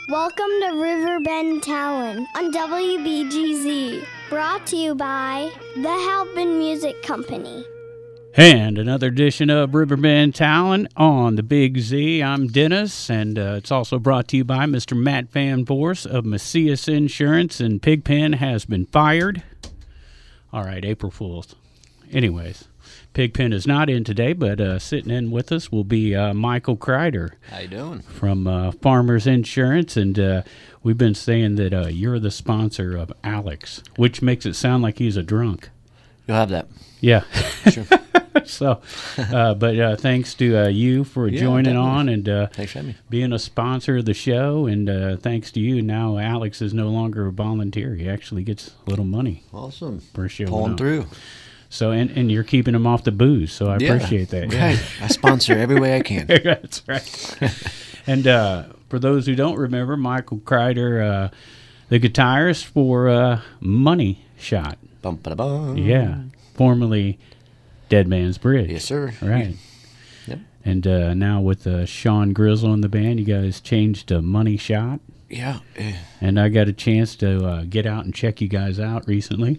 Welcome to Riverbend Talent on WBGZ, brought to you by the Halpin Music Company. And another edition of Riverbend Talent on the Big Z. I'm Dennis, and it's also brought to you by Mr. Matt Van Voorst of Macias Insurance, and Pigpen has been fired. All right, April Fool's. Anyways, Pigpen is not in today, but sitting in with us will be Michael Kreider. How you doing? From Farmers Insurance, and we've been saying that you're the sponsor of Alex, which makes it sound like he's a drunk. You'll have that. Yeah. Sure. So, but thanks to you for joining on and thanks for having me. Being a sponsor of the show, and thanks to you, now Alex is no longer a volunteer. He actually gets a little money. Awesome. For showing Pulling through. So, and you're keeping him off the booze, so I appreciate that. Right. I sponsor every way I can. That's right. And for those who don't remember, Michael Kreider, the guitarist for Money Shot. Bum, ba-da-bum. Yeah. Formerly Dead Man's Bridge. Yes, sir. Right. Yep. And now with Sean Grizzle in the band, you guys changed to Money Shot. Yeah. And I got a chance to get out and check you guys out recently.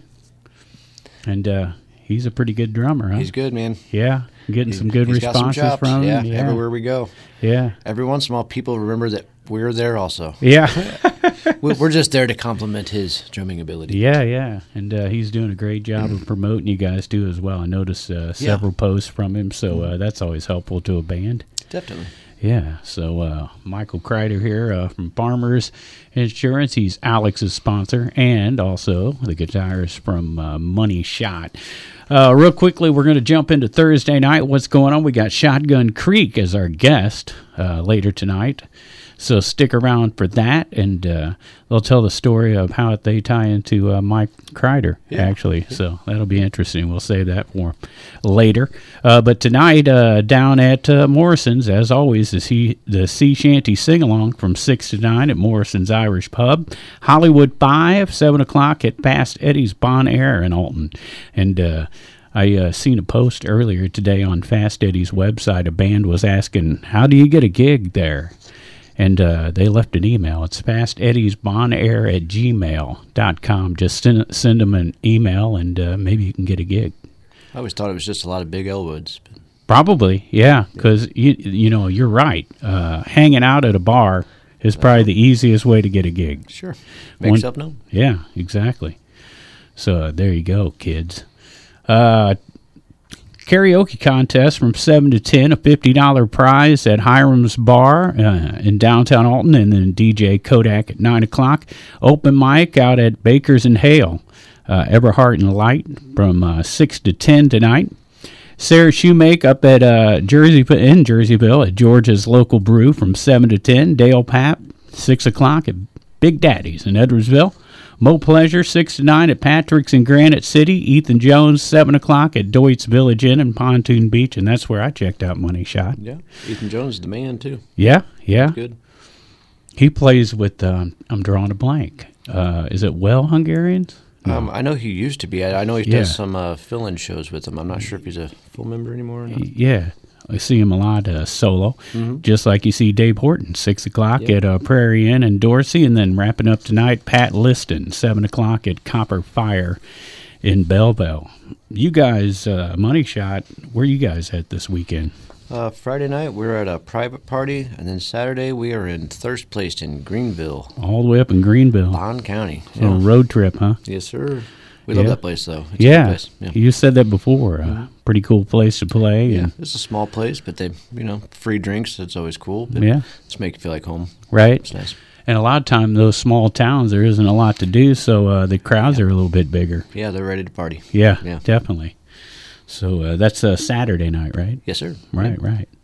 And he's a pretty good drummer, huh? He's good, man. Yeah. Getting some good responses from him. Yeah, everywhere we go. Yeah. Every once in a while, people remember that we're there also. Yeah. We're just there to compliment his drumming ability. Yeah. And he's doing a great job of promoting you guys, too, as well. I noticed several posts from him, so that's always helpful to a band. Definitely. Yeah, so Michael Kreider here from Farmers Insurance. He's Alex's sponsor and also the guitarist from Money Shot. Real quickly, we're going to jump into Thursday night. What's going on? We got Shotgun Creek as our guest later tonight. So stick around for that, and they'll tell the story of how they tie into Mike Kreider, actually. Yeah. So that'll be interesting. We'll save that for later. But tonight, down at Morrison's, as always, the Sea Shanty Sing-Along from 6 to 9 at Morrison's Irish Pub. Hollywood 5, 7 o'clock at Fast Eddie's Bon Air in Alton. And I seen a post earlier today on Fast Eddie's website. A band was asking, how do you get a gig there? And they left an email. It's fasteddiesbonair@gmail.com. Just send them an email, and maybe you can get a gig. I always thought it was just a lot of big Elwoods. But probably, yeah, because you know, you're right. Hanging out at a bar is probably the easiest way to get a gig. Sure. Make yourself known. Yeah, exactly. So there you go, kids. Karaoke contest from 7 to 10, a $50 prize at Hiram's Bar in downtown Alton, and then DJ Kodak at 9 o'clock. Open mic out at Baker's and Hale, Everhart and Light from 6 to 10 tonight. Sarah Shoemake up at Jerseyville at George's Local Brew from 7 to 10. Dale Pap, 6 o'clock at Big Daddy's in Edwardsville. Mo Pleasure, 6 to 9 at Patrick's in Granite City. Ethan Jones, 7 o'clock at Deutz Village Inn in Pontoon Beach, and that's where I checked out Money Shot. Yeah, Ethan Jones is the man, too. Yeah. Good. He plays with, I'm drawing a blank. Is it Well Hungarians? No. I know he used to be. I know he does some fill-in shows with them. I'm not sure if he's a full member anymore or not. Yeah. I see him a lot solo, just like you see Dave Horton, 6 o'clock at Prairie Inn in Dorsey, and then wrapping up tonight, Pat Liston, 7 o'clock at Copper Fire in Belleville. You guys, Money Shot, where you guys at this weekend? Friday night, we're at a private party, and then Saturday, we are in Thirst Place in Greenville. All the way up in Greenville. Bond County. A road trip, huh? Yes, sir. We love that place, though. It's a good place. Yeah, you said that before. Pretty cool place to play. Yeah, it's a small place, but they, free drinks. It's always cool. But just make you feel like home. Right. It's nice. And a lot of time, those small towns, there isn't a lot to do, so the crowds are a little bit bigger. Yeah, they're ready to party. Yeah. Definitely. So that's a Saturday night, right? Yes, sir. Right.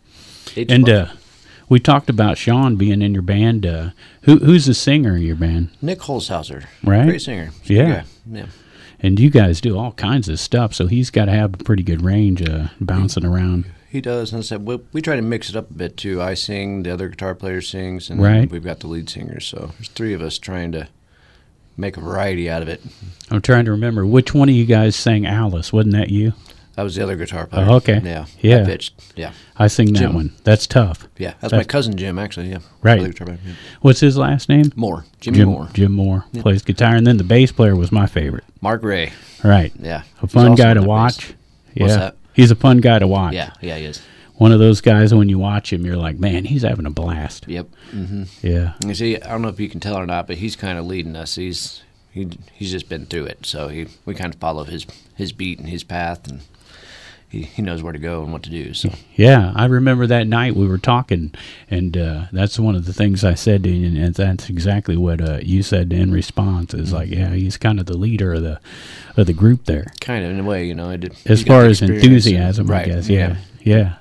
And we talked about Sean being in your band. Who's the singer in your band? Nick Holzhauser. Right. Great singer. Yeah. Yeah. And you guys do all kinds of stuff, so he's got to have a pretty good range bouncing around. He does, and I said we try to mix it up a bit too. I sing, the other guitar player sings, and we've got the lead singer. So there's three of us trying to make a variety out of it. I'm trying to remember which one of you guys sang Alice. Wasn't that you? That was the other guitar player. Oh, okay. Yeah. I pitched. Yeah. I sing that one. That's tough. Yeah. That's my cousin Jim, actually. Yeah. Right. Other guitar player, yeah. What's his last name? Moore. Jim Moore. Jim Moore plays guitar, and then the bass player was my favorite. Mark Ray. Right. Yeah. A fun guy to watch. Bass. Yeah. What's that? He's a fun guy to watch. Yeah. Yeah, he is. One of those guys, when you watch him, you're like, man, he's having a blast. Yep. Mm-hmm. Yeah. You see, I don't know if you can tell or not, but he's kind of leading us. He's just been through it, so we kind of follow his beat and his path, and he knows where to go and what to do. So yeah, I remember that night we were talking, and that's one of the things I said to you, and that's exactly what you said in response. Is like, yeah, he's kind of the leader of the group there. Kind of in a way, you know. As far as enthusiasm, right. I guess. Yeah.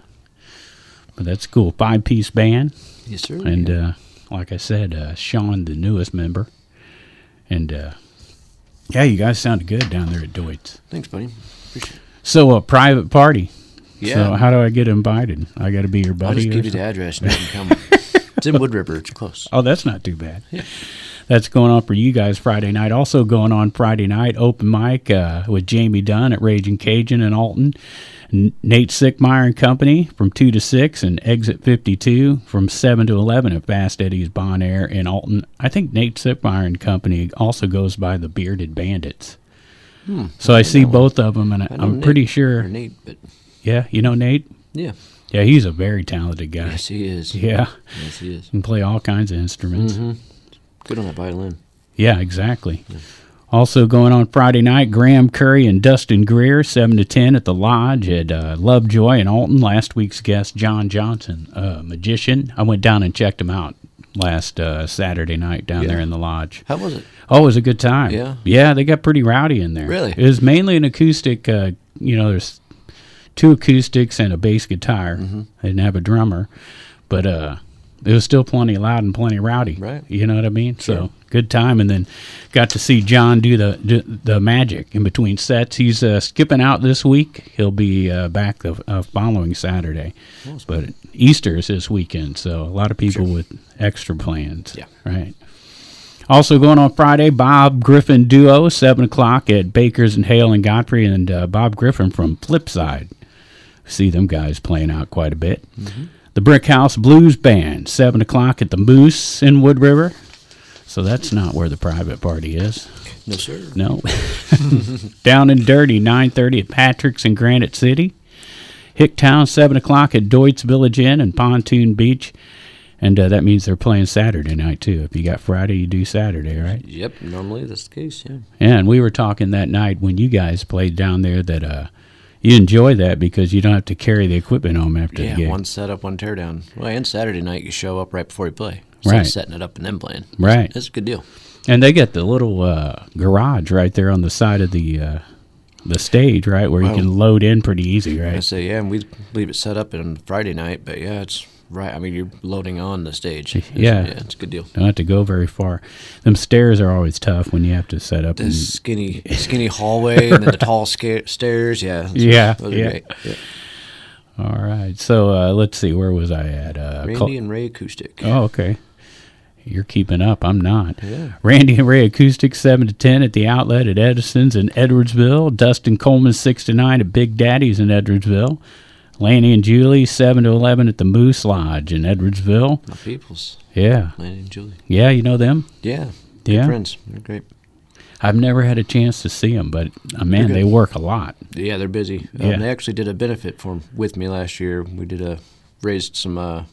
But that's cool. 5-piece band. Yes, sir. And like I said, Sean, the newest member, and yeah, you guys sounded good down there at Deutz. Thanks, buddy. Appreciate it. So a private party. Yeah. So how do I get invited? I got to be your buddy. I'll just give you the address and you can come. It's in Wood River. It's close. Oh, that's not too bad. Yeah. That's going on for you guys Friday night. Also going on Friday night, open mic with Jamie Dunn at Raging Cajun in Alton. Nate Sickmeyer and Company from 2 to 6, and Exit 52 from 7 to 11 at Fast Eddie's Bon Air in Alton. I think Nate Sickmeyer and Company also goes by the Bearded Bandits. So I see both of them, and I'm pretty sure. Nate, but yeah, you know Nate? Yeah. Yeah, he's a very talented guy. Yes, he is. Yeah. Yes, he is. Can play all kinds of instruments. Mm-hmm. Good on that violin. Yeah, exactly. Yeah. Also going on Friday night, Graham Curry and Dustin Greer, 7 to 10 at the Lodge at Lovejoy in Alton. Last week's guest, John Johnson, magician. I went down and checked him out last Saturday night down there in the Lodge. How was it? Oh, it was a good time. Yeah? Yeah, they got pretty rowdy in there. Really? It was mainly an acoustic, there's 2 acoustics and a bass guitar. Mm-hmm. They didn't have a drummer, but it was still plenty loud and plenty rowdy. Right. You know what I mean? Sure. So good time, and then got to see John do the magic in between sets. He's skipping out this week. He'll be back the following Saturday. Awesome. But Easter is this weekend, so a lot of people with extra plans. Yeah. Right. Also going on Friday, Bob Griffin Duo, 7 o'clock at Baker's and Hale and Godfrey, and Bob Griffin from Flipside. See them guys playing out quite a bit. Mm-hmm. The Brick House Blues Band, 7 o'clock at the Moose in Wood River. So that's not where the private party is. No, sir. No. Down and Dirty, 9:30 at Patrick's in Granite City. Hicktown, 7 o'clock at Deutz Village Inn and Pontoon Beach. And that means they're playing Saturday night, too. If you got Friday, you do Saturday, right? Yep, normally that's the case, yeah. Yeah, and we were talking that night when you guys played down there that you enjoy that because you don't have to carry the equipment home after the game. Yeah, one setup, one teardown. Well, and Saturday night you show up right before you play. Right. Setting it up and then playing. Right. That's a good deal. And they got the little garage right there on the side of the stage, right, where you can load in pretty easy, right? I say, yeah, and we leave it set up on Friday night, but yeah, it's right. I mean, you're loading on the stage. Yeah, it's a good deal. Don't have to go very far. Them stairs are always tough when you have to set up. The skinny hallway and then the tall stairs. Yeah. Those are great. Yeah. All right. So let's see. Where was I at? Randy and Ray Acoustic. Oh, okay. You're keeping up. I'm not. Yeah. Randy and Ray Acoustic, 7 to 10 at the Outlet at Edison's in Edwardsville. Dustin Coleman, 6 to 9 at Big Daddy's in Edwardsville. Lanny and Julie, 7 to 11 at the Moose Lodge in Edwardsville. My peoples. Yeah. Lanny and Julie. Yeah, you know them? Yeah. Yeah. Good friends. They're great. I've never had a chance to see them, but, man, they work a lot. Yeah, they're busy. Yeah. They actually did a benefit with me last year. We raised some,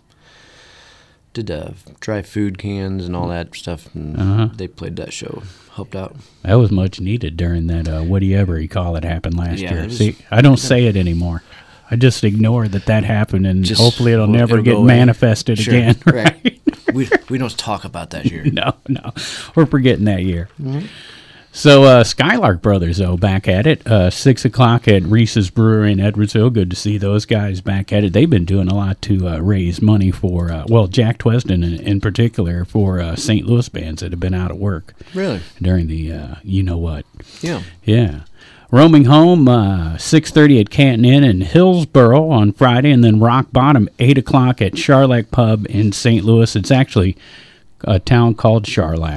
dry food cans and all that stuff, and they played that show. Helped out. That was much needed during that whatever you call it happened last year. Was, see, I don't say it anymore. I just ignore that happened, and hopefully it'll never get manifested again. Right? We don't talk about that year. No. We're forgetting that year. Mm-hmm. So Skylark Brothers, though, back at it. 6 o'clock at Reese's Brewery in Edwardsville. Good to see those guys back at it. They've been doing a lot to raise money for, Jack Tweston in particular, for St. Louis bands that have been out of work. Really? During the you-know-what. Yeah. Yeah. Roaming Home, 6:30 at Canton Inn in Hillsboro on Friday, and then Rock Bottom, 8 o'clock at Charlac Pub in St. Louis. It's actually a town called Charlac.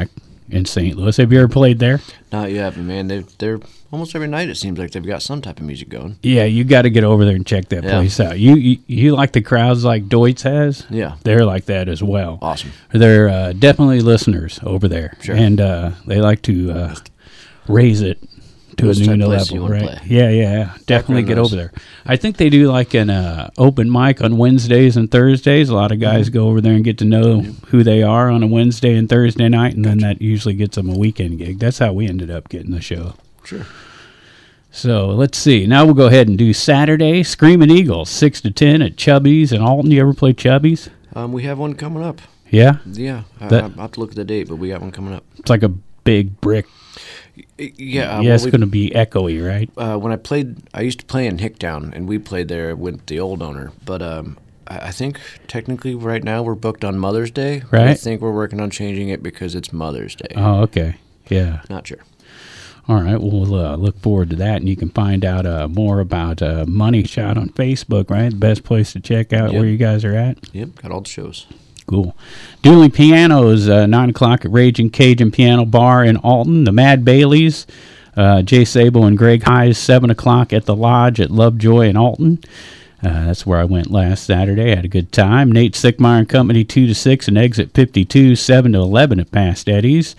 in St. Louis. Have you ever played there? Not yet, but man, they're almost every night. It seems like they've got some type of music going. Yeah, you got to get over there and check that place out. You like the crowds like Deutz has? Yeah, they're like that as well. Awesome. They're definitely listeners over there, sure. And they like to raise it to a new level, right? Yeah. Definitely get over there. I think they do like an open mic on Wednesdays and Thursdays. A lot of guys go over there and get to know who they are on a Wednesday and Thursday night, and then that usually gets them a weekend gig. That's how we ended up getting the show. Sure. So let's see. Now we'll go ahead and do Saturday. Screaming Eagles, 6 to 10 at Chubby's in Alton. You ever play Chubby's? We have one coming up. Yeah? Yeah. I'll have to look at the date, but we got one coming up. It's like a big brick. Yeah. It's going to be echoey, right? When I used to play in Hicktown, and we played there with the old owner. But I think technically right now we're booked on Mother's Day. Right. I think we're working on changing it because it's Mother's Day. Oh, okay. Yeah. Not sure. All right. We'll look forward to that, and you can find out more about Money Shot on Facebook, right? The best place to check out where you guys are at. Yep, got all the shows. Cool. Dueling Pianos, 9 o'clock at Raging Cajun Piano Bar in Alton. The Mad Baileys, Jay Sable and Greg Hayes, 7 o'clock at the Lodge at Lovejoy in Alton. That's where I went last Saturday. I had a good time. Nate Sickmeyer and Company, 2 to 6, and Exit 52, 7 to 11 at Past Eddie's.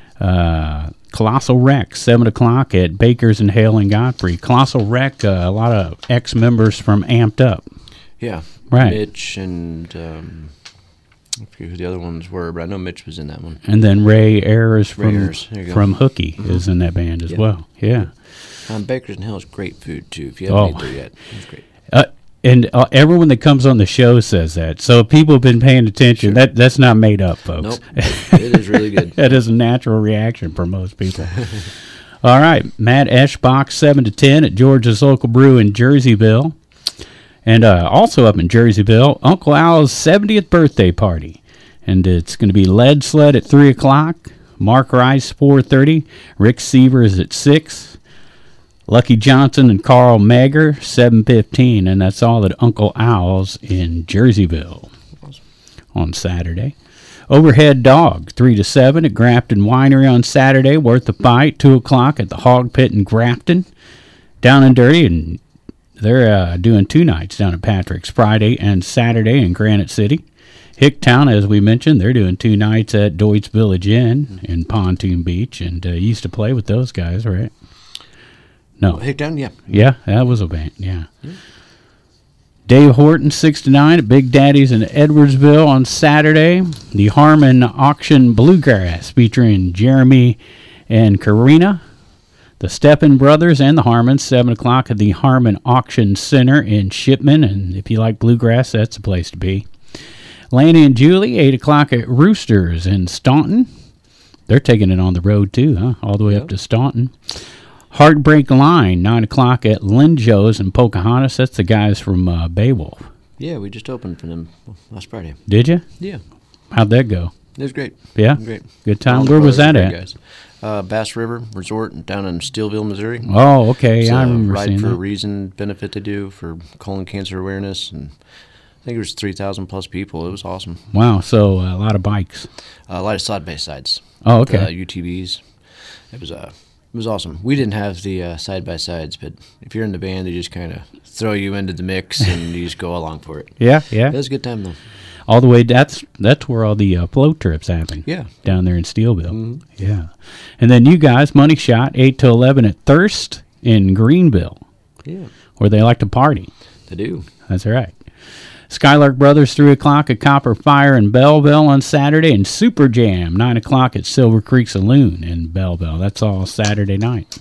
Colossal Wreck, 7 o'clock at Baker's and Hale and Godfrey. Colossal Wreck, a lot of ex-members from Amped Up. Yeah. Right. Mitch and I forget who the other ones were, but I know Mitch was in that one. And then Ray Ayers from Hookie is in that band as well. Yeah. Baker's and Hale is great food, too, if you haven't ate there yet. It's great. And everyone that comes on the show says that. So people have been paying attention. Sure. That's not made up, folks. Nope. It is really good. That is a natural reaction for most people. All right. Matt Eschbach, 7 to 10 at George's Local Brew in Jerseyville. And also up in Jerseyville, Uncle Al's 70th birthday party. And it's going to be Lead Sled at 3 o'clock, Mark Rice, 4:30, Rick Sievers at 6, Lucky Johnson and Carl Mager, 7:15, and that's all at Uncle Al's in Jerseyville on Saturday. Overhead Dog, 3 to 7 at Grafton Winery on Saturday, worth a bite, 2 o'clock at the Hog Pit in Grafton. Down and Dirty, and they're doing 2 nights down at Patrick's, Friday and Saturday in Granite City. Hicktown, as we mentioned, they're doing 2 nights at Deutz Village Inn in Pontoon Beach, and you used to play with those guys, right? No. Hicktown, yeah. Yeah, that was a band, yeah. Dave Horton, 6 to 9 at Big Daddy's in Edwardsville on Saturday. The Harmon Auction Bluegrass featuring Jeremy and Karina. The Steppen Brothers and the Harmons, 7 o'clock at the Harmon Auction Center in Shipman. And if you like bluegrass, that's the place to be. Lanny and Julie, 8 o'clock at Roosters in Staunton. They're taking it on the road too, huh? All the way up to Staunton. Heartbreak Line, 9 o'clock at Linjo's in Pocahontas. That's the guys from Beowulf. Yeah, we just opened for them last Friday. Did you? Yeah. How'd that go? It was great. Yeah? Great. Good time. Where was that at? Guys. Bass River Resort down in Steelville, Missouri. Oh, okay. It's I remember Ride seeing for that. a Reason benefit they do for colon cancer awareness, and I think it was 3,000 plus people. It was awesome. Wow, so a lot of bikes. A lot of side-by-sides. Oh, okay. UTVs. It was awesome. We didn't have the side-by-sides, but if you're in the band, they just kind of throw you into the mix, and you just go along for it. Yeah. It was a good time, though. All the way, that's where all the float trips happen. Yeah. Down there in Steelville. Mm-hmm. Yeah. And then you guys, Money Shot, 8 to 11 at Thirst in Greenville. Yeah. Where they like to party. They do. That's right. Skylark Brothers, 3 o'clock at Copper Fire in Belleville on Saturday, and Super Jam, 9 o'clock at Silver Creek Saloon in Belleville. That's all Saturday night.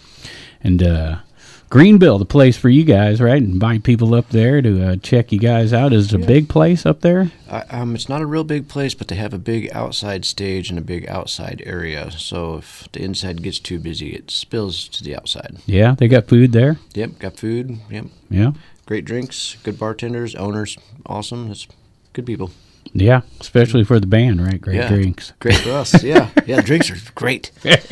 And Greenville, the place for you guys, right? Invite people up there to check you guys out. Is it a big place up there? It's not a real big place, but they have a big outside stage and a big outside area. So if the inside gets too busy, it spills to the outside. Yeah, they got food there? Yep, got food. Yep. Yeah. Great drinks, good bartenders, owners, awesome. It's good people. Yeah, especially for the band, right? Great drinks. Great for us, yeah. Yeah, drinks are great.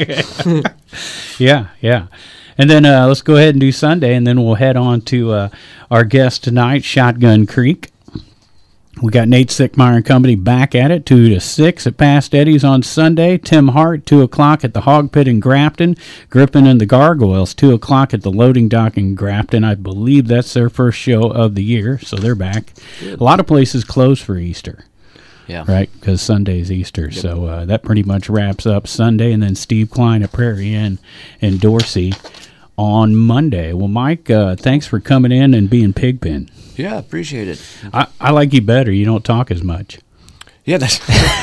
Yeah. And then let's go ahead and do Sunday, and then we'll head on to our guest tonight, Shotgun Creek. We got Nate Sickmeyer and Company back at it 2 to 6 at Past Eddie's on Sunday. Tim Hart 2 o'clock at the Hog Pit in Grafton. Griffin and the Gargoyles 2 o'clock at the Loading Dock in Grafton. I believe that's their first show of the year, so they're back. Good. A lot of places close for Easter. Yeah. Right, because Sunday's Easter. Yep. So that pretty much wraps up Sunday, and then Steve Klein at Prairie Inn in Dorsey on Monday. Well, Mike, thanks for coming in and being Pigpen. Yeah, appreciate it. I like you better. You don't talk as much. Yeah, that's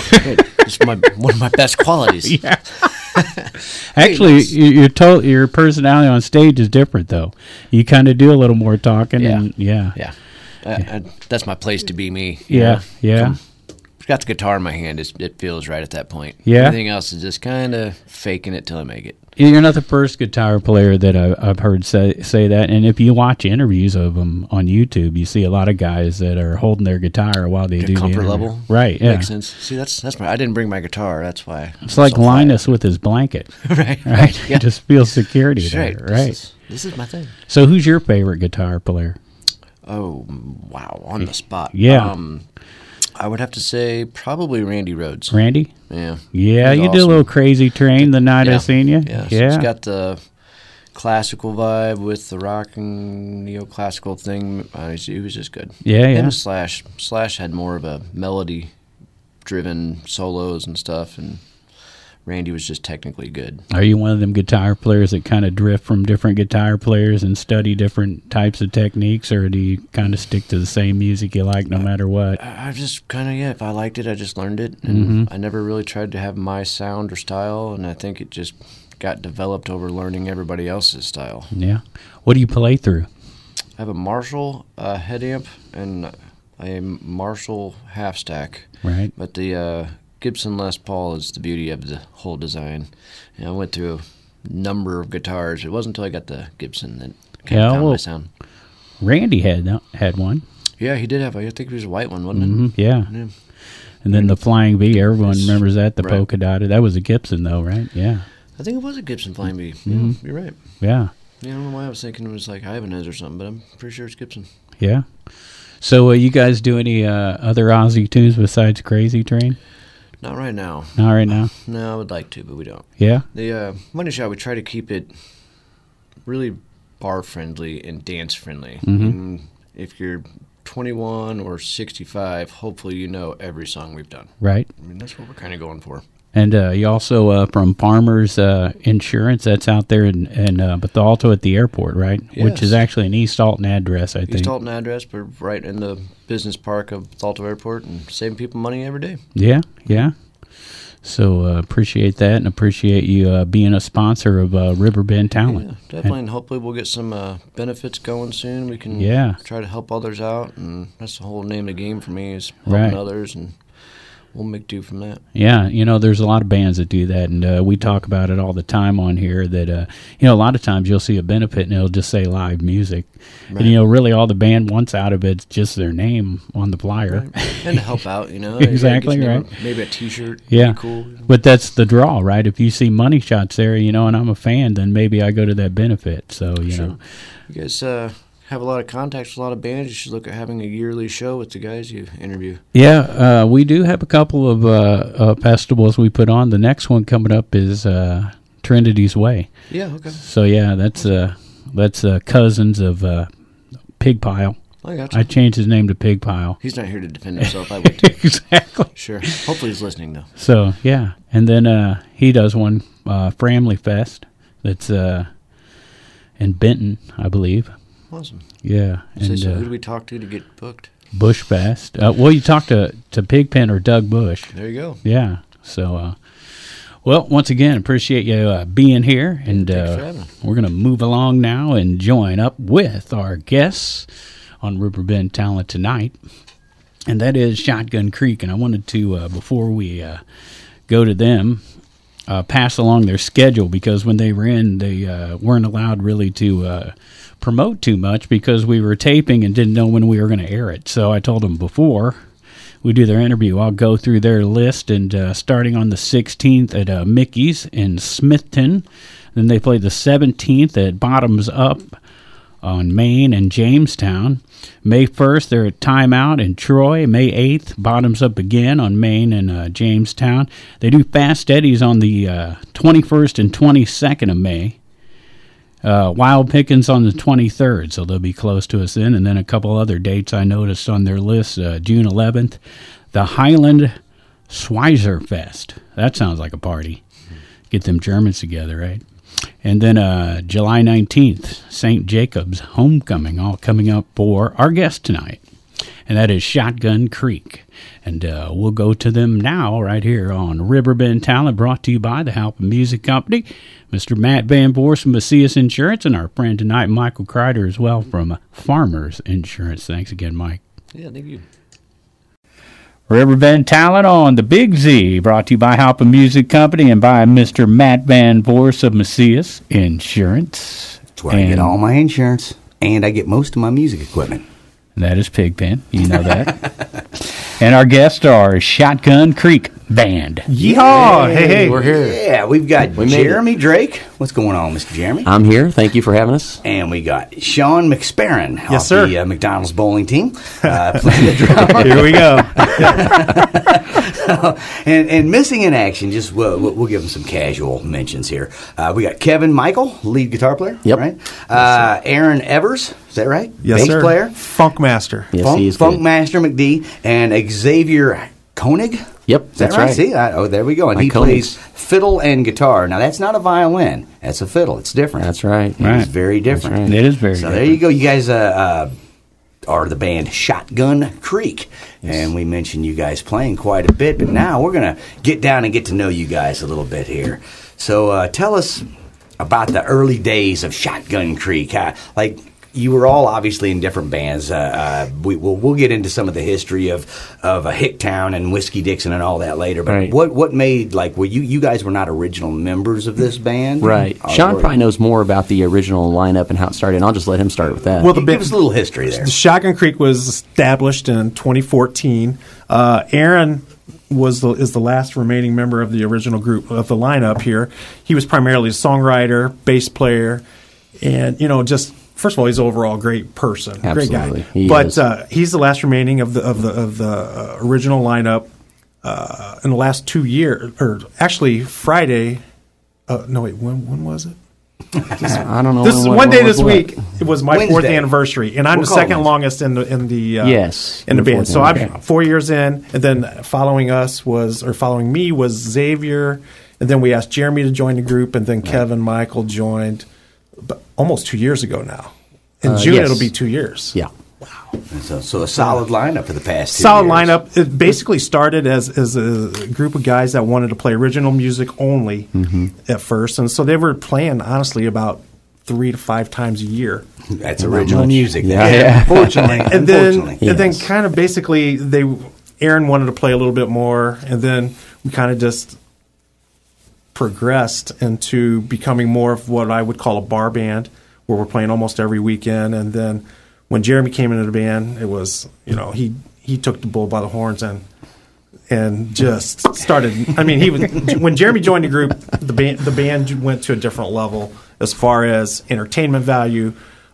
one of my best qualities. Yeah. Actually, your personality on stage is different, though. You kind of do a little more talking. Yeah. That's my place to be me. Yeah. Got the guitar in my hand. It feels right at that point. Yeah. Everything else is just kind of faking it till I make it. You're not the first guitar player that I've heard say that. And if you watch interviews of them on YouTube, you see a lot of guys that are holding their guitar while they do comfort the level. Right. Yeah. Makes sense. See, that's my. I didn't bring my guitar. That's why. It's like so Linus with his blanket. Right. Yeah. You just feel security there. Right. This is my thing. So, who's your favorite guitar player? Oh, wow! On the spot. Yeah. I would have to say probably Randy Rhoads. Randy? Yeah. Yeah, you did a little Crazy Train the night I seen you. Yeah. So it's got the classical vibe with the rock and neoclassical thing. He was just good. Yeah. And Slash had more of a melody-driven solos and stuff, and Randy was just technically good. Are you one of them guitar players that kind of drift from different guitar players and study different types of techniques, or do you kind of stick to the same music you like no matter what? I just kind of, if I liked it, I just learned it. And I never really tried to have my sound or style, and I think it just got developed over learning everybody else's style. Yeah. What do you play through? I have a Marshall head amp and a Marshall half stack. Right. But the Gibson Les Paul is the beauty of the whole design. And I went through a number of guitars. It wasn't until I got the Gibson that kind of found my sound. Randy had one. Yeah, he did have. I think it was a white one, wasn't it? Yeah. And then the Flying V, everyone remembers that, the polka dotted. That was a Gibson, though, right? Yeah. I think it was a Gibson Flying V. Yeah, you're right. Yeah. I don't know why I was thinking it was like Ibanez or something, but I'm pretty sure it's Gibson. Yeah. So you guys do any other Ozzy tunes besides Crazy Train? Not right now. Not right now? No, I would like to, but we don't. Yeah? The Money Shot, we try to keep it really bar-friendly and dance-friendly. And if you're 21 or 65, hopefully you know every song we've done. Right. I mean, that's what we're kind of going for. And you also from Farmers Insurance, that's out there in Bethalto at the airport, right? Yes. Which is actually an East Alton address, I think. East Alton address, but right in the business park of Bethalto Airport and saving people money every day. Yeah. So appreciate that and appreciate you being a sponsor of Riverbend Talent. Yeah, definitely, and hopefully we'll get some benefits going soon. We can try to help others out, and that's the whole name of the game for me is helping others, and we'll make do from that. Yeah, there's a lot of bands that do that, and we talk about it all the time on here that, a lot of times you'll see a benefit and it'll just say live music. Right. And, really all the band wants out of it's just their name on the flyer. Right. And to help out, Exactly, right. Maybe a T-shirt. Yeah. Cool. But that's the draw, right? If you see Money Shots there, and I'm a fan, then maybe I go to that benefit. So, Sure. You guys have a lot of contacts with a lot of bands. You should look at having a yearly show with the guys you interview. Yeah, we do have a couple of festivals we put on. The next one coming up is Trinity's Way. Yeah, okay. So yeah, that's cousins of Pig Pile. I got you. I changed his name to Pig Pile. He's not here to defend himself. I would too. Exactly. Sure. Hopefully he's listening though. So yeah, and then he does one Framley Fest that's in Benton, I believe. Awesome. Yeah. So who do we talk to get booked? Bush Fest. Well, you talk to Pigpen or Doug Bush. There you go. Yeah. So, well, once again, appreciate you being here, and we're going to move along now and join up with our guests on Riverbend Talent tonight, and that is Shotgun Creek. And I wanted to, before we go to them, pass along their schedule, because when they were in, they weren't allowed really to promote too much because we were taping and didn't know when we were going to air it. So I told them before we do their interview, I'll go through their list, and starting on the 16th at Mickey's in Smithton. Then they play the 17th at Bottoms Up on Main and Jamestown. May 1st, they're at Timeout in Troy. May 8th, Bottoms Up again on Main and Jamestown. They do Fast Eddie's on the 21st and 22nd of May. Wild Pickings on the 23rd, so they'll be close to us then. And then a couple other dates I noticed on their list. June 11th, the Highland Schweizer Fest. That sounds like a party. Get them Germans together, right? And then July 19th, St. Jacob's Homecoming, all coming up for our guest tonight. And that is Shotgun Creek. And we'll go to them now right here on Riverbend Talent, brought to you by the Halpin Music Company. Mr. Matt Van Voorst from Macias Insurance, and our friend tonight, Michael Kreider, as well from Farmers Insurance. Thanks again, Mike. Yeah, thank you. Riverbend Talent on the Big Z, brought to you by Halpin Music Company and by Mr. Matt Van Voorst of Macias Insurance. That's where I get all my insurance, and I get most of my music equipment. That is Pigpen. You know that. And our guests are Shotgun Creek Band. Yeehaw! Hey. We're here. Yeah, we've got Jeremy Drake. What's going on, Mr. Jeremy? I'm here. Thank you for having us. And we got Sean McSparron Yes, off sir. the McDonald's bowling team. Playing the drums. Here we go. And missing in action, just we'll give him some casual mentions here. We got Kevin Michael, lead guitar player. Yep. Right. Aaron Evers, is that right? Yes, Bass sir. player. Funk Master. Yes, he is Funk good. Master McD and Xavier Koenig. Yep, Is that that's right? right. See, there we go. And Like he plays fiddle and guitar. Now, that's not a violin. That's a fiddle. It's different. That's right. It's very different. That's right. It is very So different. there you go. You guys are the band Shotgun Creek. And we mentioned you guys playing quite a bit. But now we're going to get down and get to know you guys a little bit here. So tell us about the early days of Shotgun Creek. You were all obviously in different bands. We'll get into some of the history of Hicktown and Whiskey Dixon and all that later. But Right. what made you guys were not original members of this band? Right. Sean probably knows more about the original lineup and how it started, and I'll just let him start with that. Well, Give us a little history there. The Shotgun Creek was established in 2014. Aaron is the last remaining member of the original group of the lineup here. He was primarily a songwriter, bass player, and just first of all, he's an overall great person, Absolutely. great guy. He But is. he's the last remaining of the original lineup in the last 2 years, or actually Friday. No, wait, when was it? I don't know. This is when- one day when this was what. week. It was my fourth Wednesday. anniversary, and I'm We'll the call it second Wednesday. longest in the Yes, in the the band. fourth So I'm anniversary. 4 years in, and then following me was Xavier, and then we asked Jeremy to join the group, and then Kevin Michael joined, but almost 2 years ago now. In June yes. it'll be 2 years. Yeah. So a solid lineup for the past 2 Solid years. lineup. It basically started as a group of guys that wanted to play original music only at first, and so they were playing honestly about 3 to 5 times a year. That's original music. Yeah. Unfortunately. And then Unfortunately. kind of basically Aaron wanted to play a little bit more, and then we kind of just progressed into becoming more of what I would call a bar band, where we're playing almost every weekend. And then when Jeremy came into the band, it was he took the bull by the horns and just started. I mean, when Jeremy joined the group, the band went to a different level as far as entertainment value,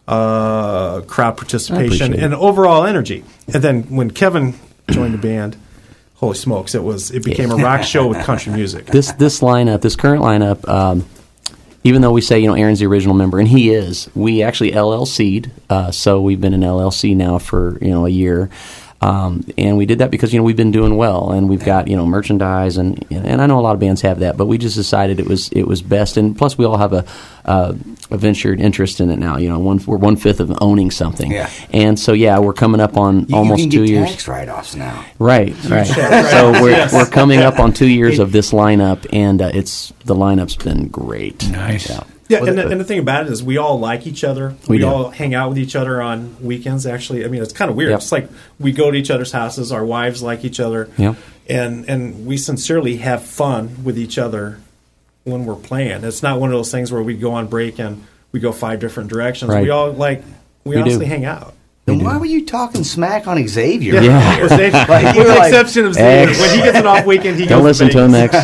crowd participation, and overall energy. And then when Kevin joined the band, holy smokes, it became a rock show with country music. This current lineup, even though we say Aaron's the original member, and he is, we actually LLC'd. So we've been in LLC now for a year. And we did that because we've been doing well, and we've got merchandise, and I know a lot of bands have that, but we just decided it was best, and plus we all have a ventured interest in it now. We're 1/5 of owning something, and so we're coming up on almost you can 2 get years. tax write-offs now. Right. So we're coming up on 2 years of this lineup, and the lineup's been great. Nice. Yeah, and the thing about it is we all like each other. We do. all hang out with each other on weekends, actually. I mean, it's kind of weird. Yep. It's like we go to each other's houses, our wives like each other, Yep. and we sincerely have fun with each other when we're playing. It's not one of those things where we go on break and we go 5 different directions. Right. We all We honestly do. hang out. Then why were you talking smack on Xavier? Yeah. With the exception of Xavier. When he gets an off weekend, he Don't goes listen to him, Vegas.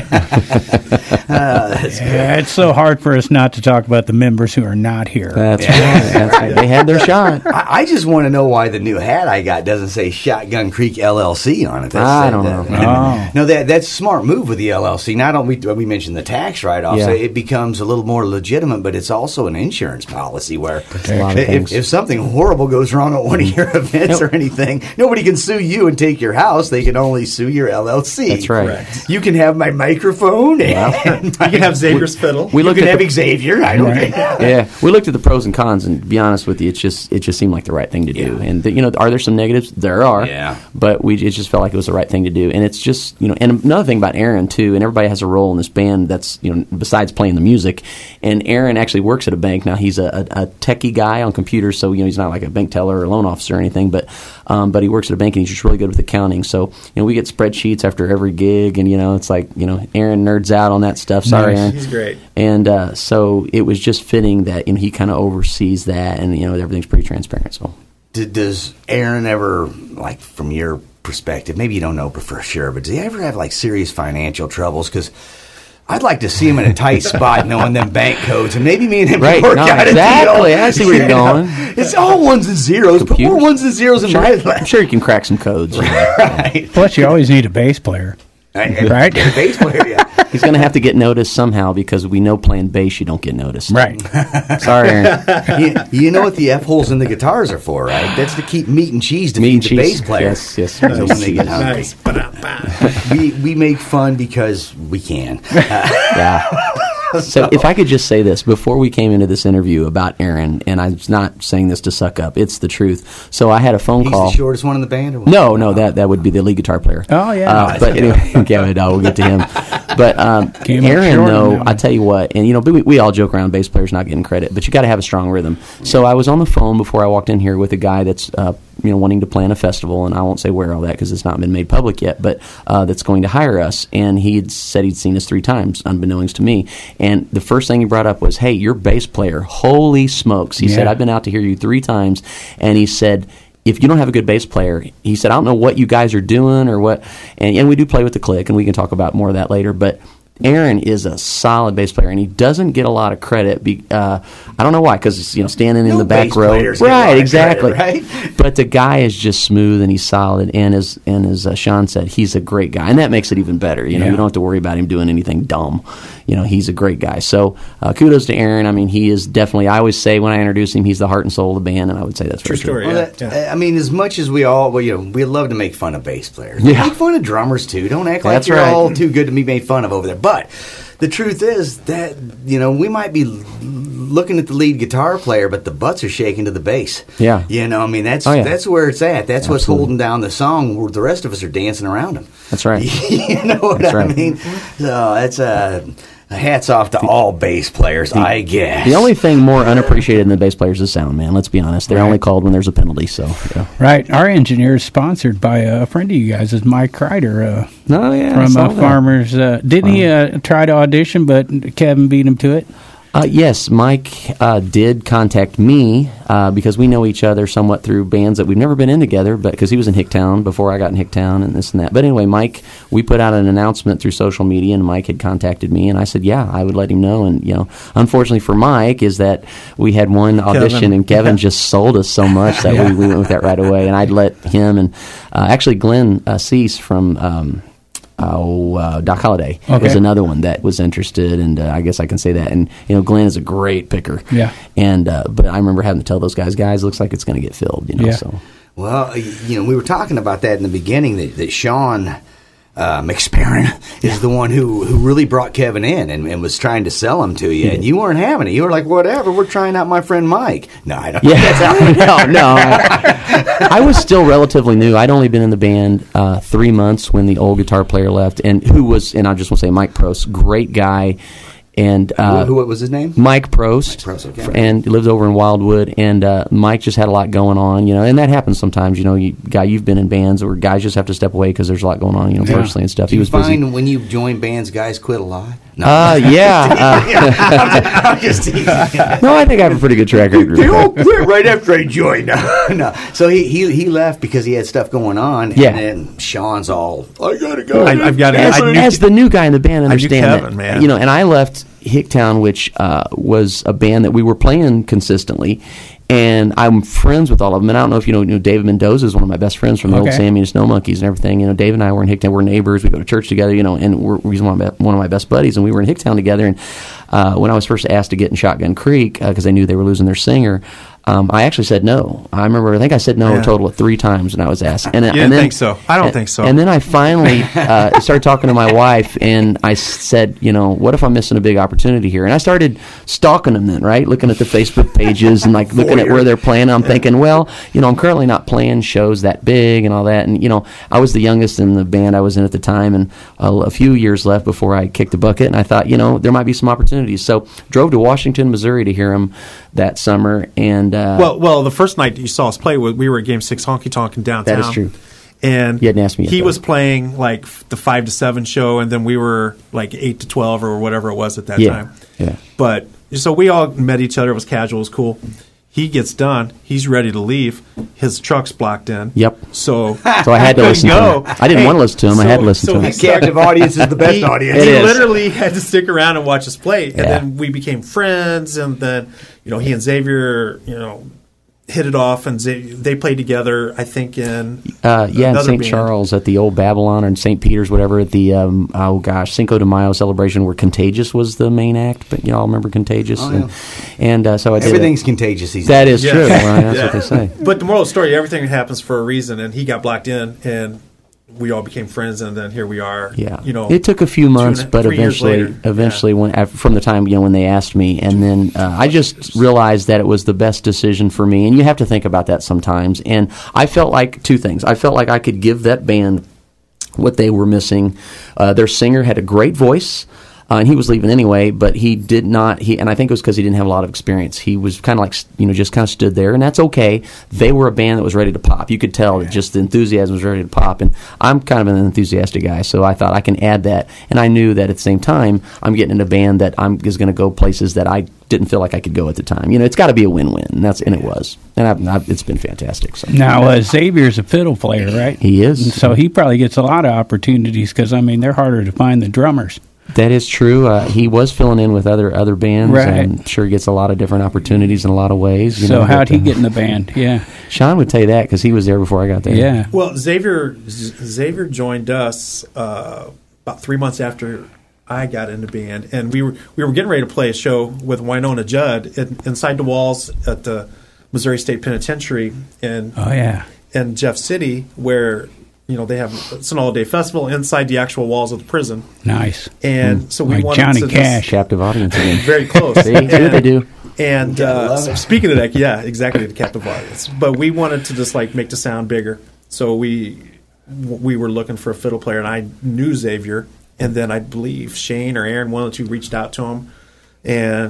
X. Yeah, it's so hard for us not to talk about the members who are not here. That's right. That's right. They had their shot. I just want to know why the new hat I got doesn't say Shotgun Creek LLC on it. I don't know. Oh. No, that's a smart move with the LLC. Not only we mentioned the tax write-off, so Yeah. it becomes a little more legitimate, but it's also an insurance policy where a lot of things. if something horrible goes wrong at one of your events or anything, nobody can sue you and take your house. They can only sue your LLC. That's right. Correct. You can have my microphone. And You can have Xavier's fiddle. We you looked can at have Xavier. I don't care. Yeah, we looked at the pros and cons, and to be honest with you, it just seemed like the right thing to do. Yeah. And are there some negatives? There are. Yeah. But it just felt like it was the right thing to do. And it's just and another thing about Aaron too, and everybody has a role in this band that's besides playing the music. And Aaron actually works at a bank now. He's a techie guy on computers, so he's not like a bank teller or loan officer or anything, but he works at a bank and he's just really good with accounting. So we get spreadsheets after every gig, and it's like Aaron nerds out on that stuff. Sorry, Nice. Aaron. He's great. And so it was just fitting that he kind of oversees that, and everything's pretty transparent. So Does Aaron ever, like, from your perspective, maybe you don't know for sure, but does he ever have, like, serious financial troubles? Because I'd like to see him in a tight spot knowing them bank codes, and maybe me and him Right. can work No, out exactly. a deal. I see where you're going. It's all ones and zeros. Put more Computers. ones and zeros in my I'm life. sure you can crack some codes. Right. Plus, you always need a bass player. Right? The bass player, yeah. He's going to have to get noticed somehow because we know playing bass you don't get noticed. Right. Sorry, Aaron. You know what the F holes in the guitars are for, right? That's to keep meat and cheese to Meat feed and the cheese. bass player. Yes. So when they get hungry. Nice. Ba-da-ba. We make fun because we can. Yeah. So if I could just say this before we came into this interview about Aaron, and I'm not saying this to suck up, it's the truth. So I had a phone He's call. the shortest one in the band? Or what? No, that would be the lead guitar player. Oh, yeah. But anyway, okay, we'll get to him. But Came up Aaron, short though, on that I tell you what, and we all joke around bass players not getting credit, but you got to have a strong rhythm. So I was on the phone before I walked in here with a guy that's wanting to plan a festival, and I won't say where all that because it's not been made public yet, but that's going to hire us. And he had said he'd seen us 3 times, unbeknownst to me. And the first thing he brought up was, "Hey, your bass player, holy smokes!" He said, "I've been out to hear you 3 times," and he said, if you don't have a good bass player, he said, I don't know what you guys are doing or what, and we do play with the click, and we can talk about more of that later, but Aaron is a solid bass player, and he doesn't get a lot of credit. I don't know why, because standing in the back bass row, players get a lot right? of Exactly, credit, right? But the guy is just smooth and he's solid, and as Sean said, he's a great guy, and that makes it even better. You don't have to worry about him doing anything dumb. He's a great guy. So kudos to Aaron. I mean, he is definitely. I always say when I introduce him, he's the heart and soul of the band, and I would say that's True very true. story. Well, I mean, as much as we all, we love to make fun of bass players. Yeah. Make fun of drummers too. Don't act like That's you're right. all too good to be made fun of over there. But the truth is that we might be looking at the lead guitar player, but the butts are shaking to the bass. Yeah. I mean, that's Oh, yeah. that's where it's at. That's what's Absolutely. holding down the song. Where the rest of us are dancing around him. That's right. You know what That's I right. mean? So that's hats off to all bass players, I guess. The only thing more unappreciated than the bass players is sound, man. Let's be honest. They're only called when there's a penalty. So, yeah. Right. Our engineer is sponsored by a friend of you guys, is Mike Kreider Oh, yeah. I from saw that. Farmers. Didn't he try to audition, but Kevin beat him to it? Yes, Mike did contact me because we know each other somewhat through bands that we've never been in together, but because he was in Hicktown before I got in Hicktown and this and that. But anyway, Mike, we put out an announcement through social media, and Mike had contacted me, and I said, yeah, I would let him know. And, unfortunately for Mike is that we had one audition, and Kevin just sold us so much that we went with that right away. And I'd let him and actually Glenn Cease from Doc Holliday was another one that was interested, and I guess I can say that. And Glenn is a great picker. Yeah. And but I remember having to tell those guys, looks like it's going to get filled. Yeah. So Well, we were talking about that in the beginning, that Sean McSparron is the one who really brought Kevin in and was trying to sell him to you, and you weren't having it. You were like, whatever, we're trying out my friend Mike. No, I don't. Yeah. No. I was still relatively new. I'd only been in the band 3 months when the old guitar player left, and I just want to say Mike Prost, great guy. And what was his name? Mike Prost. Mike Prost, okay. And he lives over in Wildwood. And Mike just had a lot going on, and that happens sometimes. You've been in bands where guys just have to step away because there's a lot going on, personally and stuff. Do he you was find busy. when you join bands, guys quit a lot? No. I'm just teasing. No, I think I have a pretty good track record. They all quit right after I joined. No. So he left because he had stuff going on. Yeah. And then Sean's all, I gotta go. I've got As the new guy in the band, understand Kevin, that. man. And I left Hicktown, which was a band that we were playing consistently. And I'm friends with all of them. And I don't know if you know David Mendoza is one of my best friends from the old Sammy and Snow Monkeys and everything. Dave and I were in Hicktown. We're neighbors. We go to church together, and he's one of my best buddies. And we were in Hicktown together. And when I was first asked to get in Shotgun Creek, because they knew they were losing their singer, I actually said no. I think I said no a total of 3 times when I was asked. And, you didn't think so? I don't think so. And then I finally started talking to my wife, and I said, what if I'm missing a big opportunity here? And I started stalking them then, right? Looking at the Facebook pages and looking at where they're playing. I'm thinking, well, I'm currently not playing shows that big and all that. And, I was the youngest in the band I was in at the time, and a few years left before I kicked the bucket. And I thought, there might be some opportunities. So drove to Washington, Missouri to hear them that summer. And well, the first night you saw us play, we were at Game 6 Honky Tonk in downtown. that is true. And You hadn't asked me yet, he though. was playing the 5 to 7 show, and then we were 8 to 12 or whatever it was at that time. Yeah. But so we all met each other. It was casual. It was cool. He gets done. He's ready to leave. His truck's blocked in. Yep. So I had to listen to him. I didn't want to listen to him. I had to listen to him. Captive audience is the best audience. He It is. literally had to stick around and watch us play, and Yeah. then we became friends. And then he and Xavier, hit it off, and they played together. I think in in another St. band. Charles at the old Babylon or in St. Peter's, whatever, at the Cinco de Mayo celebration where Contagious was the main act. But y'all remember Contagious? Oh, and so I did. Everything's contagious these That days. is true. Yeah. Right? That's what they say. But the moral of the story, everything happens for a reason, and he got blocked in, and we all became friends, and then here we are. Yeah, You it took a few months, but 3 years later. eventually, from the time when they asked me, and then I just realized that it was the best decision for me. And you have to think about that sometimes. And I felt like 2 things. I felt like I could give that band what they were missing. Their singer had a great voice. And he was leaving anyway, but he did not. And I think it was because he didn't have a lot of experience. He was kind of just kind of stood there, and that's okay. They were a band that was ready to pop. You could tell that just the enthusiasm was ready to pop. And I'm kind of an enthusiastic guy, so I thought I can add that. And I knew that at the same time, I'm getting in a band that is going to go places that I didn't feel like I could go at the time. It's got to be a win-win, and it was. And it's been fantastic. So. Now, Xavier's a fiddle player, right? He is. And so he probably gets a lot of opportunities because, they're harder to find than drummers. That is true. He was filling in with other bands, Right. and sure he gets a lot of different opportunities in a lot of ways. So how'd he get in the band? Yeah. Sean would tell you that because he was there before I got there. Yeah. Well, Xavier joined us about 3 months after I got into band, and we were getting ready to play a show with Winona Judd inside the walls at the Missouri State Penitentiary in Jeff City, where it's an all-day festival inside the actual walls of the prison. Nice. And so we Like wanted Johnny to Cash. Captive audience again. very close. See what they do. And speaking of that, yeah, exactly, the captive audience. But we wanted to just make the sound bigger, so we were looking for a fiddle player, and I knew Xavier, and then I believe Shane or Aaron, one of the two, reached out to him, and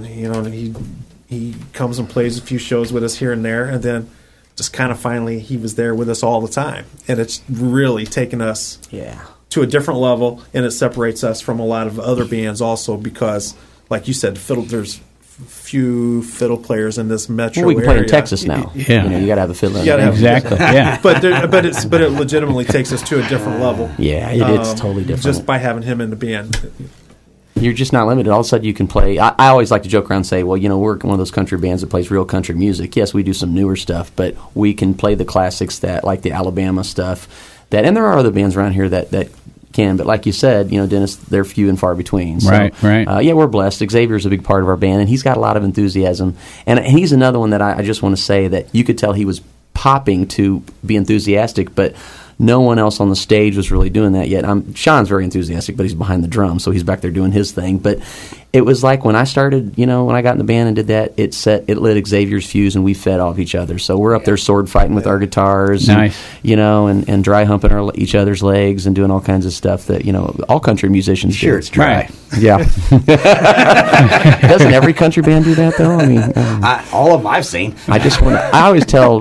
he comes and plays a few shows with us here and there, and then just kind of finally he was there with us all the time, and it's really taken us to a different level, and it separates us from a lot of other bands also because, like you said, there's few fiddle players in this metro Well, we can area. play in Texas now. Yeah. You got to have a fiddler. You gotta have- Exactly. Yeah. but it legitimately takes us to a different level. Yeah, it's totally different. Just by having him in the band. You're just not limited. All of a sudden, you can play. I always like to joke around and say, well, we're one of those country bands that plays real country music. Yes, we do some newer stuff, but we can play the classics that, like the Alabama stuff. And there are other bands around here that can, but like you said, Dennis, they're few and far between. So, Right. yeah, we're blessed. Xavier's a big part of our band, and he's got a lot of enthusiasm. And he's another one that I just want to say that you could tell he was popping to be enthusiastic, but no one else on the stage was really doing that yet. Sean's very enthusiastic, but he's behind the drums, so he's back there doing his thing. But it was like when I started, when I got in the band and did that, it lit Xavier's fuse, and we fed off each other. So we're up there sword fighting with our guitars, nice, and dry humping each other's legs and doing all kinds of stuff that all country musicians do. Sure, it's dry. Right. Yeah. Doesn't every country band do that though? I mean, all of them I've seen. I always tell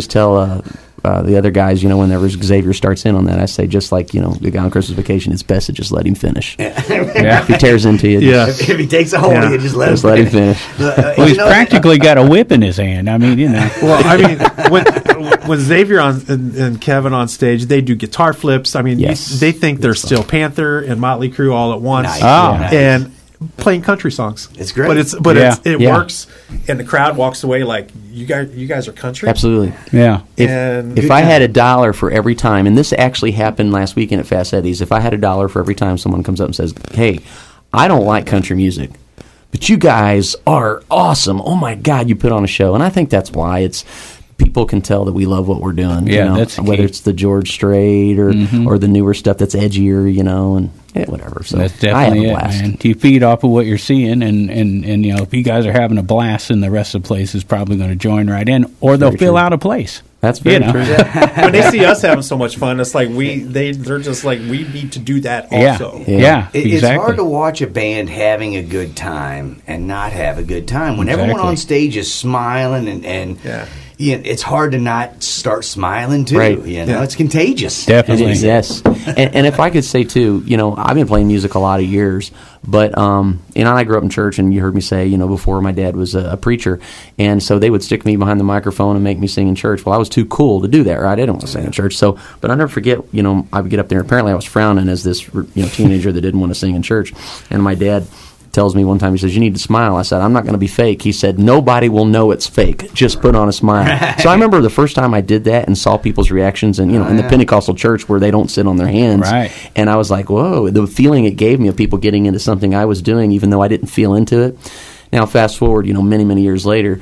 the other guys, whenever Xavier starts in on that, I say, just like, the guy on Christmas Vacation, it's best to just let him finish. Yeah. If he tears into you, Yeah. If he takes a hold of you, just let him finish. Well, he's practically got a whip in his hand. I mean, Well, I mean, when Xavier and Kevin on stage, they do guitar flips. I mean, Yes. they think they're Steel Panther and Motley Crue all at once. Nice. Oh. Nice. And playing country songs. It's great. It Yeah. works, and the crowd walks away like, you guys are country. Absolutely. yeah. If I had $1 for every time, and this actually happened last weekend at Fast Eddie's, if I had $1 for every time someone comes up and says, "Hey, I don't like country music, but you guys are awesome. Oh my God, you put on a show." And I think that's why people can tell that we love what we're doing. Yeah, that's the whether key. it's the George Strait or the newer stuff that's edgier, and whatever. So That's I have definitely a it, blast. man. You feed off of what you're seeing, and if you guys are having a blast, then the rest of the place is probably going to join right in, or they'll Very fill true. out a place. That's very true. When they see us having so much fun, it's like they're just like, we need to do that also. Yeah, It's exactly. hard to watch a band having a good time and not have a good time. When everyone Exactly. on stage is smiling and Yeah. it's hard to not start smiling too. Right. It's contagious. Definitely. It is, yes. And if I could say too, I've been playing music a lot of years, but I grew up in church, and you heard me say, before my dad was a preacher, and so they would stick me behind the microphone and make me sing in church. Well, I was too cool to do that, right? I didn't want to sing in church. So, but I never forget, I would get up there. Apparently, I was frowning as this teenager that didn't want to sing in church, and my dad tells me one time, he says, "You need to smile." I said, "I'm not going to be fake." He said, "Nobody will know it's fake. Just put on a smile." So I remember the first time I did that and saw people's reactions, and in the Pentecostal church where they don't sit on their hands, Right. and I was like, "Whoa!" The feeling it gave me of people getting into something I was doing, even though I didn't feel into it. Now, fast forward, many years later,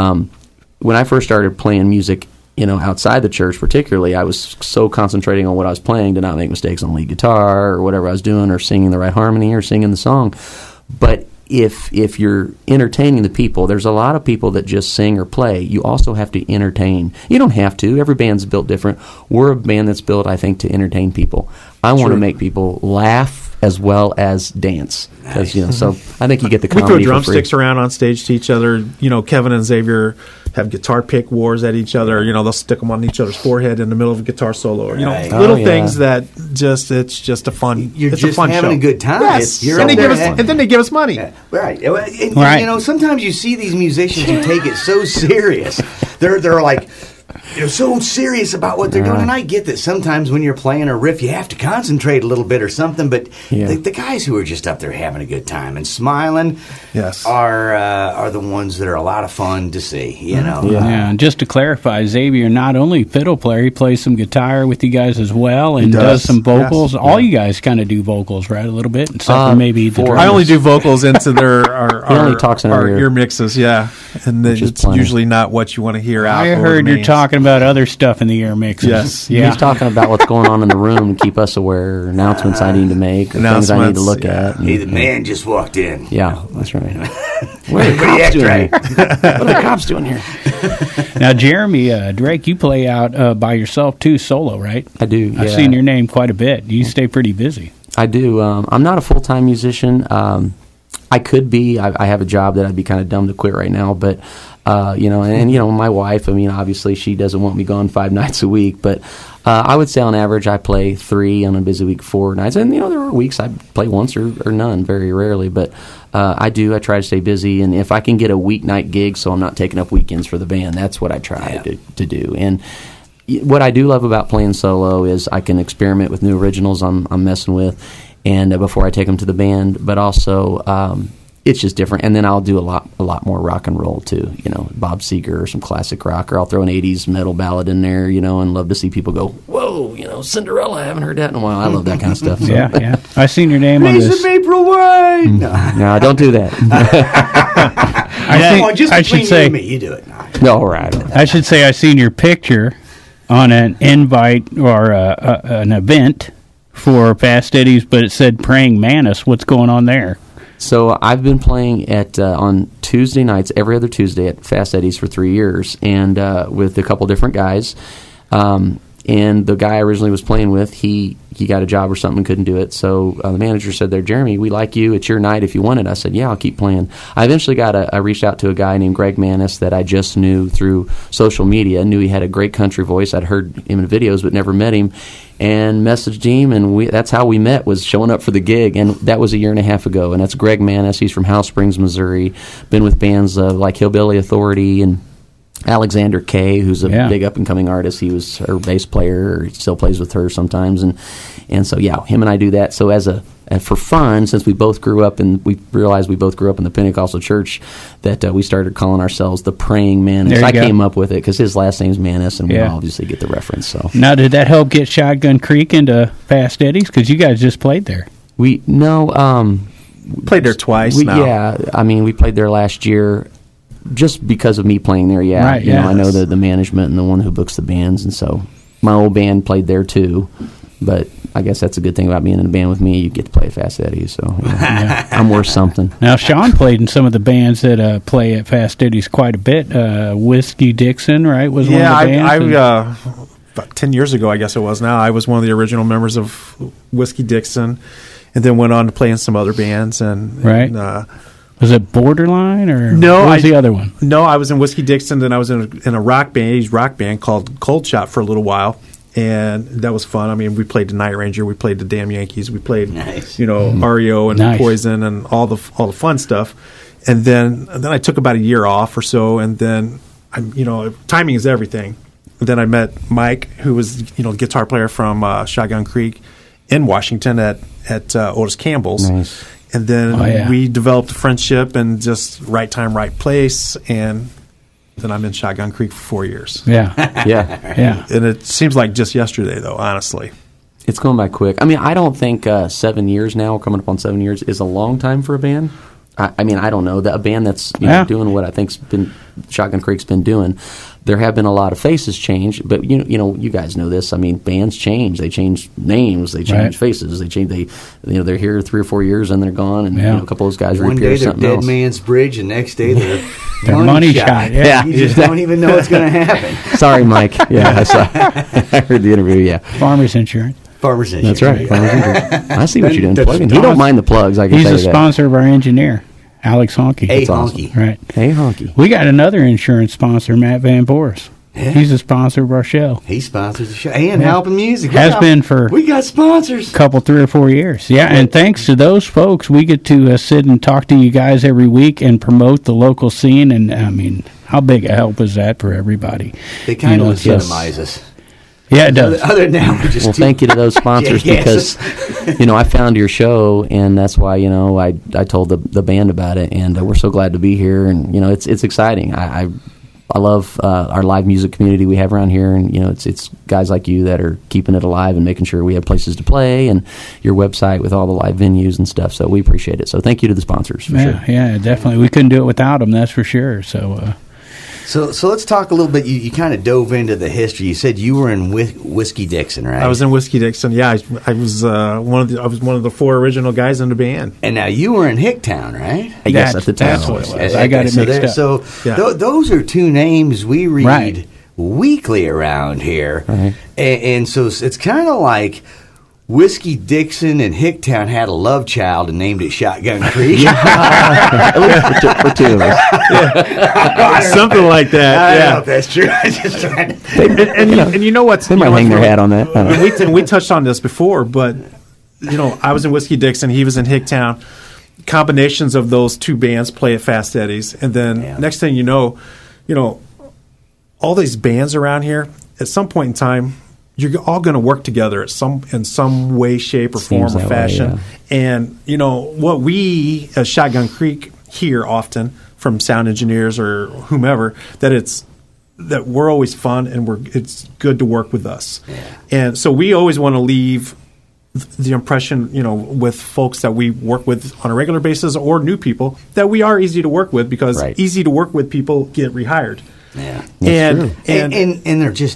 when I first started playing music, outside the church particularly, I was so concentrating on what I was playing to not make mistakes on lead guitar or whatever I was doing, or singing the right harmony or singing the song. But if you're entertaining the people, there's a lot of people that just sing or play. You also have to entertain. You don't have to. Every band's built different. We're a band that's built, I think, to entertain people. I want to make people laugh as well as dance. Because so I think you get the We comedy throw for free. drumsticks around on stage to each other. Kevin and Xavier have guitar pick wars at each other. They'll stick them on each other's forehead in the middle of a guitar solo. Or, Right. little Oh, yeah. things that it's just a fun. You're it's just a fun having show. a good time. Yes, You're and, up they give there us, and then they give us money. Right. And, Right. sometimes you see these musicians who take it so serious. They're like, so serious about what they're doing. And I get that sometimes when you're playing a riff, you have to concentrate a little bit or something. But Yeah. the guys who are just up there having a good time and smiling Yes. are the ones that are a lot of fun to see. Yeah. Yeah, and just to clarify, Xavier not only fiddle player, he plays some guitar with you guys as well, and does. does some vocals. Yes. All you guys kind of do vocals, right? A little bit, except for maybe the for- drums. I only do vocals into He only talks in our ear. ear mixes, yeah, and Which is it's plenty. usually not what you want to hear out. I over heard the you're mains. talking about other stuff in the ear mixes. Yes. Yeah. He's talking about what's going on in the room to keep us aware, announcements I need to make, or things I need to look Announcements, at. Hey, the man just walked in. Yeah, that's right. What are the Pretty cops doing accurate. here? What are the cops doing here? Now, Jeremy, Drake, you play out by yourself too, solo, right? I do. I've yeah. seen your name quite a bit. You stay pretty busy. I do. I'm not a full-time musician. I could be. I have a job that I'd be kind of dumb to quit right now, but my wife. I mean, obviously, she doesn't want me gone 5 nights a week, but I would say on average, I play 3 on a busy week, 4 nights, and there are weeks I play once or none, very rarely, but I do. I try to stay busy, and if I can get a weeknight gig, so I'm not taking up weekends for the band, that's what I try to do. And what I do love about playing solo is I can experiment with new originals I'm messing with, and before I take them to the band, but also it's just different. And then I'll do a lot more rock and roll too. Bob Seger or some classic rock, or I'll throw an '80s metal ballad in there. And love to see people go, "Whoa!" Cinderella. I haven't heard that in a while. I love that kind of stuff. So. Yeah. I've seen your name on Piece this. of April wine. No, don't do that. I Just I between should you say. and me, you do it. No, all right. I should say I've seen your picture on an invite or an event for Fast Eddie's, but it said Praying Mantis. What's going on there? So I've been playing at on Tuesday nights, every other Tuesday at Fast Eddie's for 3 years, and with a couple different guys. And the guy I originally was playing with, he got a job or something, couldn't do it. So the manager said there, Jeremy, we like you. It's your night if you want it. I said, yeah, I'll keep playing. I eventually I reached out to a guy named Greg Mannis that I just knew through social media. Knew he had a great country voice. I'd heard him in videos but never met him. And messaged him, and that's how we met, was showing up for the gig. And that was a year and a half ago. And that's Greg Mannis. He's from House Springs, Missouri. Been with bands like Hillbilly Authority and Alexander Kay, who's a big up-and-coming artist. He was her bass player, or he still plays with her sometimes. And so, yeah, him and I do that. So for fun, since we both grew up, and we realized we both grew up in the Pentecostal church, that we started calling ourselves the Praying Mantis. I came up with it because his last name's Mannis, and we obviously get the reference. So now, did that help get Shotgun Creek into Fast Eddie's? Because you guys just played there. Played there twice. Yeah, I mean, we played there last year. Just because of me playing there, Right, you know, I know the management and the one who books the bands, and so my old band played there too. But I guess that's a good thing about being in a band with me. You get to play at Fast Eddie's, so I'm worth something. Now, Sean played in some of the bands that play at Fast Eddie's quite a bit. Whiskey Dixon, right, was one of the bands? About 10 years ago, I guess it was now, I was one of the original members of Whiskey Dixon, and then went on to play in some other bands. Was it Borderline, or no? What was the other one? No, I was in Whiskey Dixon. Then I was in a rock band called Cold Shot for a little while, and that was fun. I mean, we played the Night Ranger, we played the Damn Yankees, we played REO and Poison and all the fun stuff. And then I took about a year off or so, and then timing is everything. And then I met Mike, who was guitar player from Shotgun Creek in Washington at Otis Campbell's. Nice. And then we developed a friendship, and just right time, right place. And then I'm in Shotgun Creek for 4 years. Yeah. And it seems like just yesterday, though, honestly. It's going by quick. I mean, I don't think 7 years now, coming up on 7 years, is a long time for a band. I mean, I don't know. A band that's doing what I think's been Shotgun Creek's been doing. There have been a lot of faces change, but you guys know this. I mean, bands change. They change names. They change faces. They change. They're here 3 or 4 years and they're gone. And a couple of those guys one reappear day they're something Dead else. Man's Bridge, and next day they're Money Shot. Yeah. You just don't even know what's going to happen. Sorry, Mike. Yeah, I heard the interview. Yeah, Farmers Insurance. Farmers Insurance. that's right. Farmers Insurance. I see what you're doing. Plugging. He don't mind the plugs. I can He's tell a you that. sponsor of our engineer, Alex Honky. Hey, That's Honky. Right. Hey, Honky. We got another insurance sponsor, Matt Van Boris. Yeah. He's a sponsor of our show. He sponsors the show and Helping Music. Has been for we got sponsors. couple 3 or 4 years. Yeah, and thanks to those folks, we get to sit and talk to you guys every week and promote the local scene. And I mean, how big a help is that for everybody? They kind of it's just- legitimize us. Yeah, it does. Other than that, we're just Well, thank you to those sponsors because, I found your show, and that's why, I told the band about it, and we're so glad to be here, and, it's exciting. I love our live music community we have around here, and, it's guys like you that are keeping it alive and making sure we have places to play, and your website with all the live venues and stuff, so we appreciate it. So thank you to the sponsors, for sure. Yeah, definitely. We couldn't do it without them, that's for sure. So let's talk a little bit. You kind of dove into the history. You said you were in Whiskey Dixon, right? I was in Whiskey Dixon. Yeah, I was one of the 4 original guys in the band. And now you were in Hicktown, right? Yes, at the time. That's what it was. I got it mixed up. So those are 2 names we read weekly around here. Right. And so it's kind of like Whiskey Dixon and Hicktown had a love child and named it Shotgun Creek. At least for 2 of us. Something like that. I don't know if that's true. I just tried to... And you know what's... They might hang their hat on that. I don't know. We touched on this before, but, I was in Whiskey Dixon. He was in Hicktown. Combinations of those 2 bands play at Fast Eddie's. And then next thing you know, all these bands around here, at some point in time, you're all going to work together in some way, shape, or form or fashion. Way, yeah. And, what we as Shotgun Creek hear often from sound engineers or whomever, that we're always fun and it's good to work with us. Yeah. And so we always want to leave the impression, with folks that we work with on a regular basis or new people, that we are easy to work with, because easy to work with people get rehired. Yeah. And they're just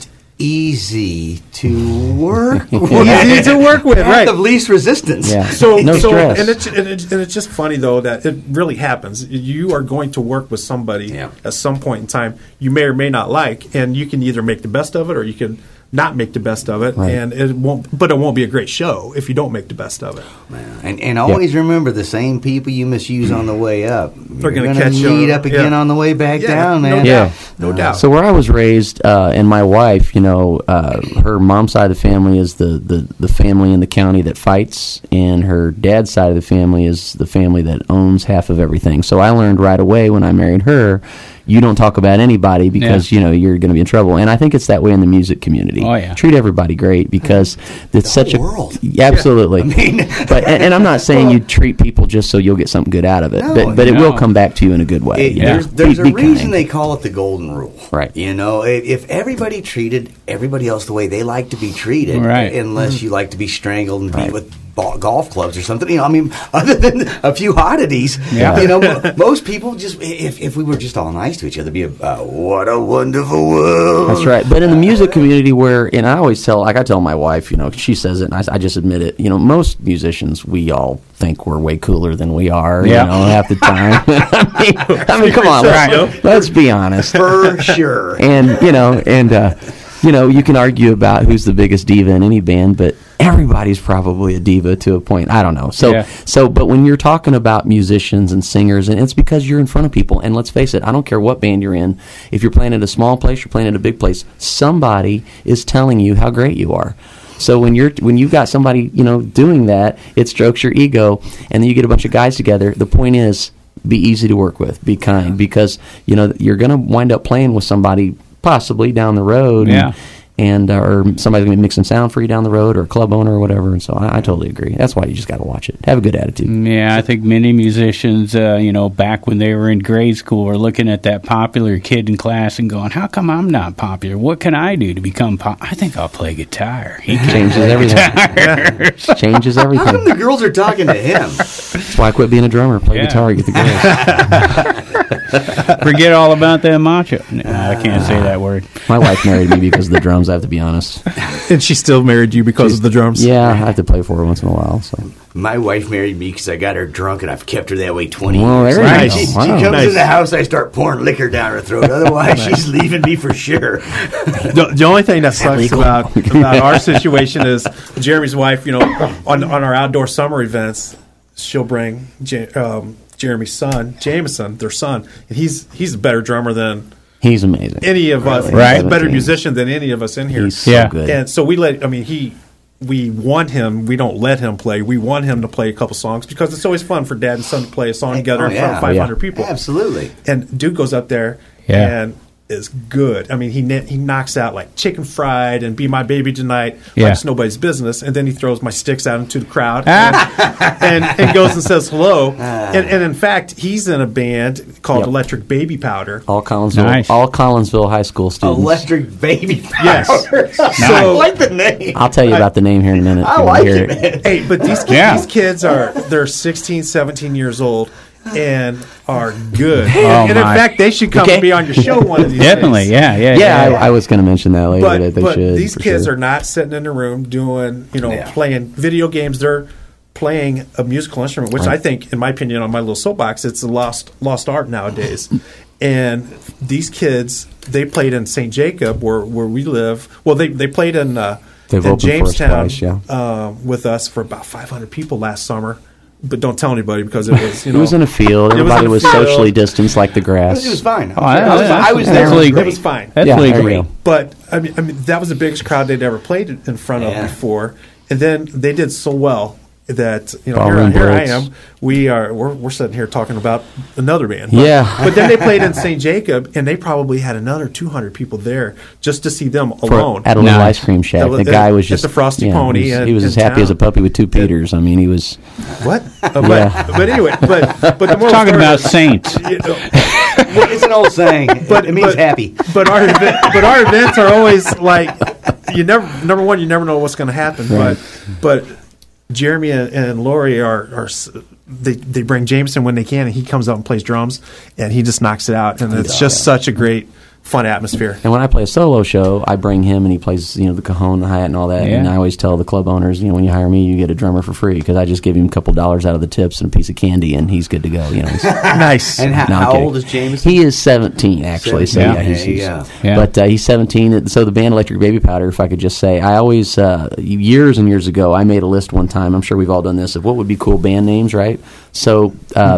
easy to work with. Easy to work with, Path right? of least resistance. Yeah. No stress. And it's just funny though that it really happens. You are going to work with somebody at some point in time you may or may not like, and you can either make the best of it or you can not make the best of it, Right. and it won't be a great show if you don't make the best of it. And always remember, the same people you misuse on the way up, They're you're gonna going catch to meet you. up again Yeah. on the way back Yeah, down, no man. doubt. Yeah. No doubt. So where I was raised, and my wife, her mom's side of the family is the family in the county that fights, and her dad's side of the family is the family that owns half of everything. So I learned right away when I married her, you don't talk about anybody because you're going to be in trouble. And I think it's that way in the music community. Oh, yeah. Treat everybody great because it's such whole a world. Yeah, absolutely. I mean, but and I'm not saying you treat people just so you'll get something good out of it, No, but it will no. come back to you in a good way. There's a Be reason kind. they call it the golden rule. Right. You know, if everybody treated everybody else the way they like to be treated, Right. unless you like to be strangled and beat with golf clubs or something, I mean, other than a few oddities, Yeah. most people just, if we were just all nice to each other, it'd be what a wonderful world. That's right. But in the music community and I always I tell my wife, she says it, and I just admit it, most musicians, we all think we're way cooler than we are, half the time. I mean, come on, let's be honest. For sure. And, you can argue about who's the biggest diva in any band, but everybody's probably a diva to a point. I don't know. But when you're talking about musicians and singers, and it's because you're in front of people, and let's face it, I don't care what band you're in. If you're playing at a small place, you're playing at a big place, somebody is telling you how great you are. So when you've got somebody, doing that, it strokes your ego, and then you get a bunch of guys together. The point is, be easy to work with, be kind, because, you're going to wind up playing with somebody possibly down the road. Yeah. And or somebody's going to be mixing sound for you down the road, or a club owner or whatever. And so I totally agree. That's why you just got to watch it. Have a good attitude. Yeah, I think many musicians, back when they were in grade school, were looking at that popular kid in class and going, "How come I'm not popular? What can I do to become popular? I think I'll play guitar." He Changes everything. Changes How come everything. the girls are talking to him? That's why I quit being a drummer. Play guitar, get the girls. Forget all about that macho. No, I can't say that word. My wife married me because of the drums. I have to be honest. And she still married you because of the drums? Yeah, I have to play for her once in a while. So. My wife married me because I got her drunk, and I've kept her that way 20 Well, years. there you Right. go. She Wow. comes in the house, I start pouring liquor down her throat. Otherwise, she's leaving me for sure. The only thing that sucks about our situation is Jeremy's wife, on our outdoor summer events, she'll bring Jeremy's son, Jameson, their son, and he's a better drummer than He's amazing. any of us. Right. He's a better musician than any of us in here. He's so Yeah. good. And so we want him. We don't let him play. We want him to play a couple songs because it's always fun for dad and son to play a song together in front of 500 people. Absolutely. And dude goes up there and is good. I mean, he knocks out like Chicken Fried and Be My Baby Tonight like it's nobody's business. And then he throws My Sticks out into the crowd and goes and says hello. And in fact, he's in a band called Electric Baby Powder. All Collinsville, Nice. all Collinsville high school students. Electric Baby Yes. Powder. I like the name. I'll tell you about the name here in a minute. I You'll like hear it, man. Hey, but these kids they're 16, 17 years old and are good. And in my. fact, they should come and be on your show one of these Definitely, days. yeah. I was going to mention that later. that they But should. these for kids sure. are not sitting in a room doing, playing video games. They're playing a musical instrument, which I think, in my opinion, on my little soapbox, it's a lost art nowadays. And these kids, they played in St. Jacob, where we live. Well, they played in They've opened for us Jamestown twice, with us for about 500 people last summer. But don't tell anybody because it was, It was in a field. It was Everybody in a was field. socially distanced like the grass. It was fine. I was that's there. legal. It was fine. That's Yeah, legal. there you go. But I mean, that was the biggest crowd they'd ever played in front of Yeah. before. And then they did so well that Ballroom here I Blitz. am. We're sitting here talking about another band. Yeah. But then they played in St. Jacob, and they probably had another 200 people there just to see them alone. At a little Nice. ice cream shack. At The guy was at just the Frosty Pony He was in as happy town. as a puppy with two Peters. I mean, he was. What? Yeah. But anyway, but the moral Talking story about is, saints. It's an old saying. It means happy. But our events are always like you never know what's going to happen. Right. But Jeremy and Lori they bring Jameson when they can, and he comes out and plays drums, and he just knocks it out, and it's just such a great fun atmosphere. And when I play a solo show, I bring him, and he plays, the cajon, the hi-hat, and all that. Yeah. And I always tell the club owners, when you hire me, you get a drummer for free, because I just give him a couple dollars out of the tips and a piece of candy, and he's good to go. Nice. And No, I'm how kidding. old is Jameson? He is 17, actually. So Yeah. yeah, There you go. Yeah. But he's 17. So the band Electric Baby Powder, if I could just say, I always years and years ago, I made a list one time. I'm sure we've all done this of what would be cool band names, right? So.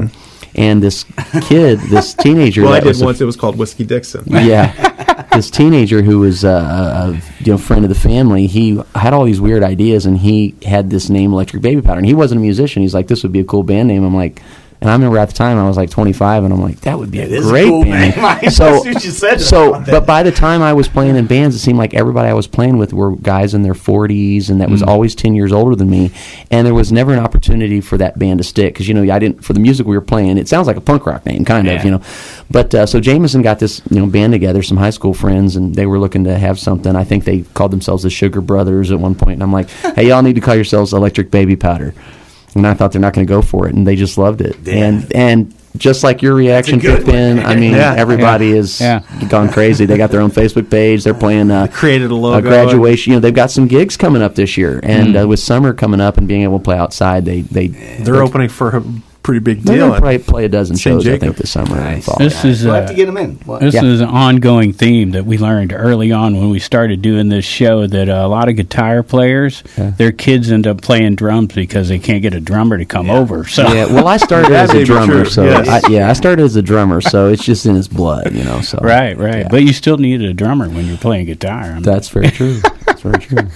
And this kid, this teenager. Well, I that did was once. It was called Whiskey Dixon. Yeah, this teenager who was a friend of the family. He had all these weird ideas, and he had this name Electric Baby Powder. And he wasn't a musician. He's like, this would be a cool band name. I'm like, and I remember at the time I was like 25, and I'm like, that would be a is a great cool band. name. I So, just you said but by the time I was playing in bands, it seemed like everybody I was playing with were guys in their 40s, and that was always 10 years older than me. And there was never an opportunity for that band to stick, because I didn't, for the music we were playing. It sounds like a punk rock name, kind of, But so Jameson got this band together, some high school friends, and they were looking to have something. I think they called themselves the Sugar Brothers at one point, and I'm like, hey, y'all need to call yourselves Electric Baby Powder. And I thought they're not going to go for it, and they just loved it. Yeah. And just like your reaction, That's a good Pippin, one. I mean, Yeah. everybody is gone crazy. They got their own Facebook page. They're playing Created a logo. graduation. They've got some gigs coming up this year, and with summer coming up and being able to play outside, They're opening for a pretty big they're deal. going to probably play a dozen St. shows, I Jacob. think, this summer and fall. This is We'll have to get them in. What? This Yeah. is an ongoing theme that we learned early on when we started doing this show, that a lot of guitar players, their kids end up playing drums because they can't get a drummer to come over. So Yeah, well, I started That as may a be drummer, true, so yes. I started as a drummer, so it's just in his blood, So right. Yeah. But you still need a drummer when you're playing guitar. I mean, That's very true. That's very true.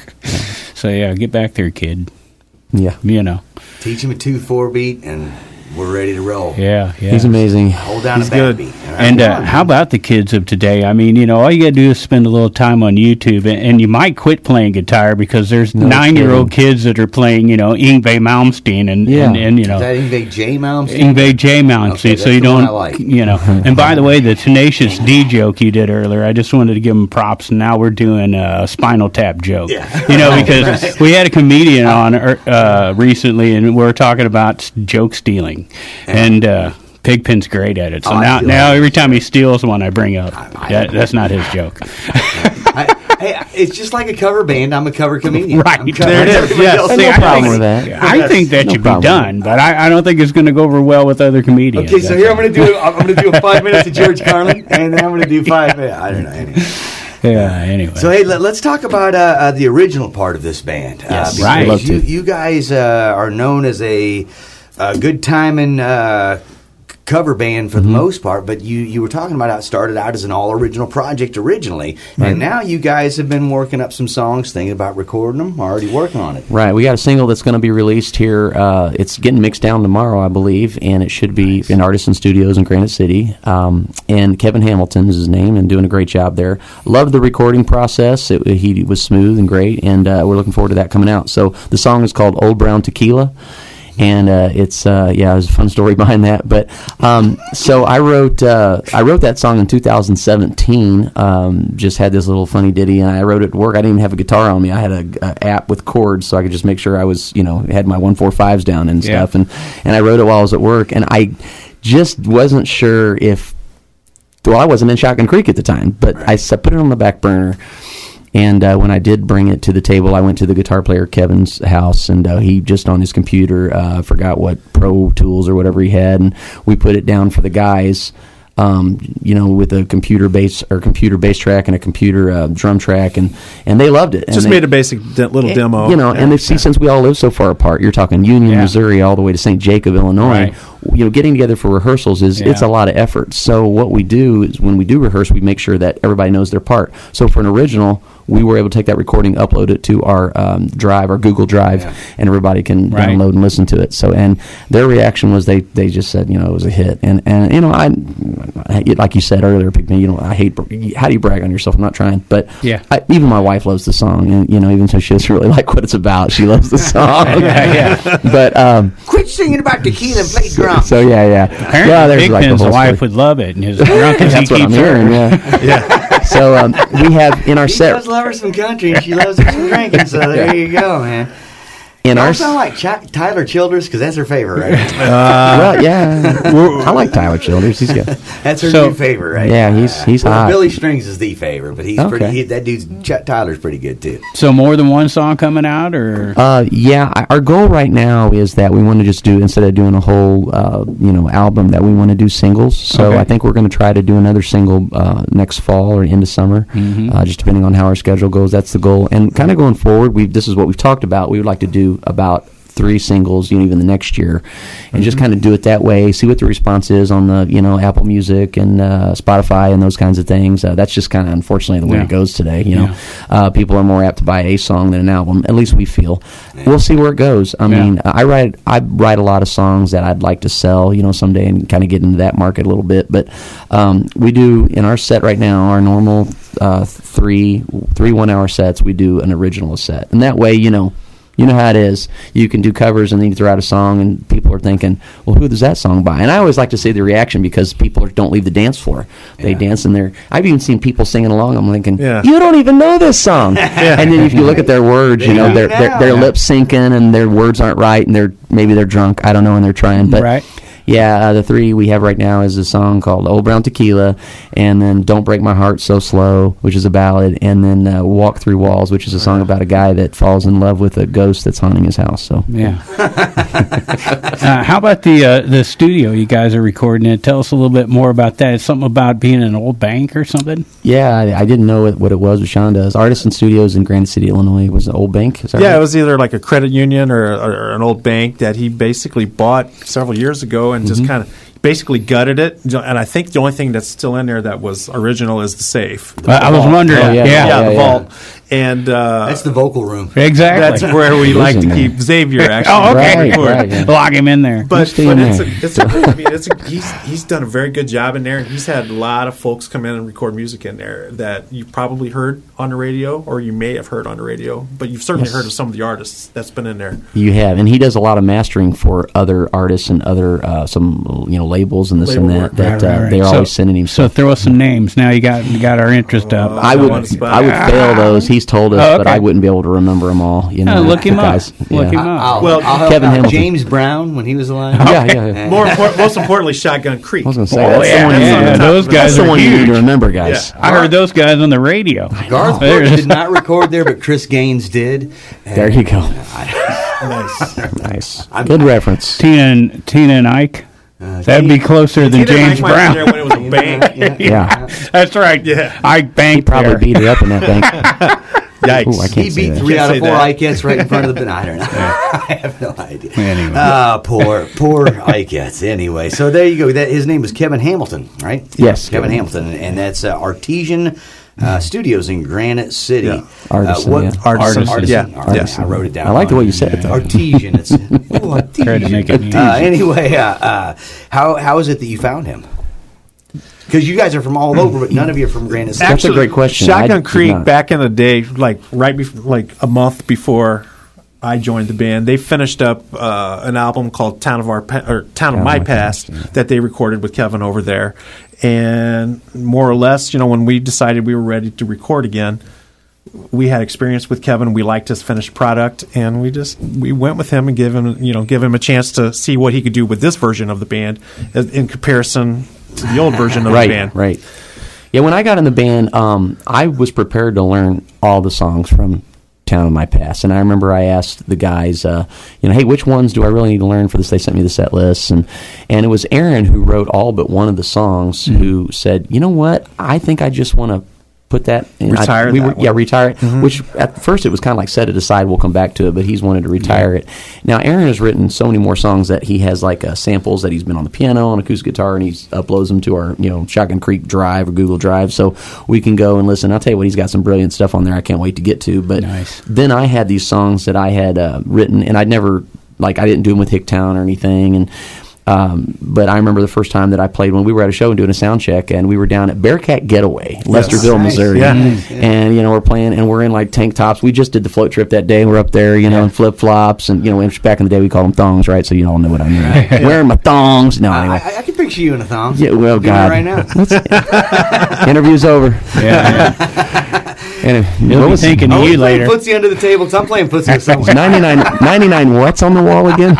so yeah, get back there, kid. Yeah, Teach him a 2/4 beat, and we're ready to roll. Yeah. he's amazing. Hold down He's a good. backbeat. And how about the kids of today? I mean, all you got to do is spend a little time on YouTube, and you might quit playing guitar because there's 9-year-old kids that are playing, Yngwie Malmsteen and Yeah. and Is that Yngwie J. Malmsteen? Yngwie J. Malmsteen. Okay, so that's you the one don't, I like. And by the way, the Tenacious D joke you did earlier, I just wanted to give him props. And now we're doing a Spinal Tap joke. Yeah. Because we had a comedian on recently, and we were talking about joke stealing, and Pigpen's great at it. So now every time he steals one, I bring up that's not his joke. Hey, it's just like a cover band. I'm a cover comedian. Right. I'm covering There it is. everybody Yes. else. No See, problem with that. I think that No should be problem. done, but I don't think it's going to go over well with other comedians. Okay, so here I'm going to do a 5 minutes of George Carlin, and then I'm going to do 5 minutes. I don't know. Anyway. Anyway. So hey, let's talk about the original part of this band. Yes, because right. Love to. You guys are known as a good timing cover band for the most part, but you were talking about how it started out as an all original project originally, and now you guys have been working up some songs, thinking about recording them, already working on it. Right, we got a single that's going to be released here. It's getting mixed down tomorrow, I believe, and it should be in Artisan Studios in Granite City. And Kevin Hamilton is his name, and doing a great job there. Loved the recording process; he was smooth and great, and we're looking forward to that coming out. So the song is called "Old Brown Tequila." And it's there's a fun story behind that. But so I wrote that song in 2017. Just had this little funny ditty, and I wrote it at work. I didn't even have a guitar on me. I had a app with chords, so I could just make sure I was had my 1-4-5s down and stuff. And I wrote it while I was at work, and I just wasn't sure if. Well, I wasn't in Shotgun Creek at the time, but I put it on the back burner. And when I did bring it to the table, I went to the guitar player Kevin's house, and he just on his computer forgot what Pro Tools or whatever he had, and we put it down for the guys, with a computer bass track and a computer drum track, and they loved it. Just made a basic little demo. And they see, since we all live so far apart, you're talking Union, Missouri, all the way to St. Jacob, Illinois. Right. Getting together for rehearsals it's a lot of effort. So what we do is when we do rehearse, we make sure that everybody knows their part. So for an original, we were able to take that recording, upload it to our Drive, our Google Drive, and everybody can download and listen to it. So, and their reaction was they just said, it was a hit. And I like you said earlier, Pigpen, I hate, how do you brag on yourself? I'm not trying, but even my wife loves the song, and even though she doesn't really like what it's about, she loves the song. But Quit singing about tequila and play drums. so Apparently, Pigpen's wife would love it, and his drunk as he that's what I'm keeps hearing. her. Yeah. So we have in our She set. does love her some country, and she loves her some drinking. So there you go, man. in Y'all our sound like Tyler Childers because that's her favorite, right? well, yeah, I like Tyler Childers. He's good. That's her So- new favorite, right? Yeah, he's Well, hot. Billy Strings is the favorite, but he's Okay. pretty. That dude's Tyler's pretty good too. So more than one song coming out, or Our goal right now is that we want to just do, instead of doing a whole album, that we want to do singles. So Okay. I think we're going to try to do another single next fall or into summer, just depending on how our schedule goes. That's the goal. And kind of going forward, this is what we've talked about. We would like to do about 3 singles, even the next year, and just kind of do it that way. See what the response is on the Apple Music and Spotify and those kinds of things. That's just kind of unfortunately the way Yeah. it goes today. People are more apt to buy a song than an album. At least we feel. We'll see where it goes. I mean, I write a lot of songs that I'd like to sell, someday, and kind of get into that market a little bit. But we do in our set right now, our normal 3 1-hour sets. We do an original set, and that way, you know how it is. You can do covers and then you throw out a song and people are thinking, well, who is that song by? And I always like to see the reaction because people don't leave the dance floor. They dance in there. I've even seen people singing along. I'm thinking, you don't even know this song. And then if you look at their words, they're lip syncing and their words aren't right and maybe they're drunk. I don't know, and they're trying. But right. Yeah, the 3 we have right now is a song called Old Brown Tequila, and then Don't Break My Heart So Slow, which is a ballad, and then Walk Through Walls, which is a song about a guy that falls in love with a ghost that's haunting his house. So Yeah. How about the studio you guys are recording in? Tell us a little bit more about that. It's something about being an old bank or something? yeah, I didn't know what it was, but Sean does. Artisan Studios in Granite City, Illinois. Was an old bank? Is that Yeah, right? it was either like a credit union or an old bank that he basically bought several years ago and just kind of basically gutted it. And I think the only thing that's still in there that was original is the safe. I was wondering. Oh, yeah. The vault. And That's the vocal room. Exactly. that's where we like in to there. keep Xavier, actually. Oh, okay. Right, yeah. Lock him in there. But stay in he's done a very good job in there, and he's had a lot of folks come in and record music in there that you probably heard on the radio, or you may have heard on the radio, but you've certainly heard of some of the artists that's been in there. You have, and he does a lot of mastering for other artists and other some labels and this Label and work. that. Right. They're So- always sending him. So throw us some names. Now you got our interest up. I on the would spot. fail those. He's told us, Oh, but okay. I wouldn't be able to remember them all. Look him the up. guys. Look Yeah. him up. I'll help Kevin out Hamilton. James Brown when he was alive. Yeah. Most importantly, Shotgun Creek. I was going to say Oh, that's yeah, the one. yeah, those guys That's the are one you need huge. to remember, guys. Yeah. I heard those guys on the radio. Garth There it Brooks is. did not record there, but Chris Gaines did. There you go. Nice. Nice. Good reference. Tina and Ike. That'd be closer than Tina James Mike might have been Brown. there when it was a bank. Yeah. That's right. Yeah. Ike He banked probably there. beat it up in that bank. Yikes. Ooh, I can't He say beat that. 3 out of say 4 that. Ikettes right in front of the I don't know. I have no idea. Anyway. Poor Ikettes. Anyway, so there you go. His name was Kevin Hamilton, right? Yes. Kevin Hamilton, and that's Artesian Studios in Granite City. Yeah. Artisan, yeah. Artisan. Yeah. Artisan. I wrote it down. I like the way you said it, though. Artesian. It's Artesian. Tried to make it easy. Anyway, how is it that you found him? Because you guys are from all over, but none of you are from Granite City. That's a great question. I Shotgun did Creek, not. back in the day, like right before, like a month before I joined the band, they finished up an album called Town of My Past that they recorded with Kevin over there. And more or less, when we decided we were ready to record again, we had experience with Kevin. We liked his finished product, and we went with him and give him a chance to see what he could do with this version of the band in comparison to the old version of the band. Right. Yeah, when I got in the band, I was prepared to learn all the songs from Town of My Past, and I remember I asked the guys, hey, which ones do I really need to learn for this? They sent me the set lists, and it was Aaron who wrote all but one of the songs. Who said, you know what? I think I just want to put that in. Retire that one. Retire it. Which at first it was kind of like set it aside, we'll come back to it, but he's wanted to retire it. Now Aaron has written so many more songs that he has like samples that he's been on the piano, on acoustic guitar, and he uploads them to our Shotgun Creek Drive or Google Drive, so we can go and listen. I'll tell you what, he's got some brilliant stuff on there I can't wait to get to. But Nice. then I had these songs that I had written, and I didn't do them with Hicktown or anything, and but I remember the first time that I played when we were at a show and doing a sound check, and we were down at Bearcat Getaway, Lesterville, Nice. Missouri. Yeah. And we're playing, and we're in like tank tops. We just did the float trip that day, and we're up there, in flip flops, and back in the day we called them thongs, right? So you all know what I mean. Wearing my thongs. No, anyway. I can picture you in a thong. Yeah, well, Doing it God. right now. Interview's over. Yeah. And He'll be thinking of you Playing later. footsie under the table. I'm playing footsie with someone. 99 what's on the wall again?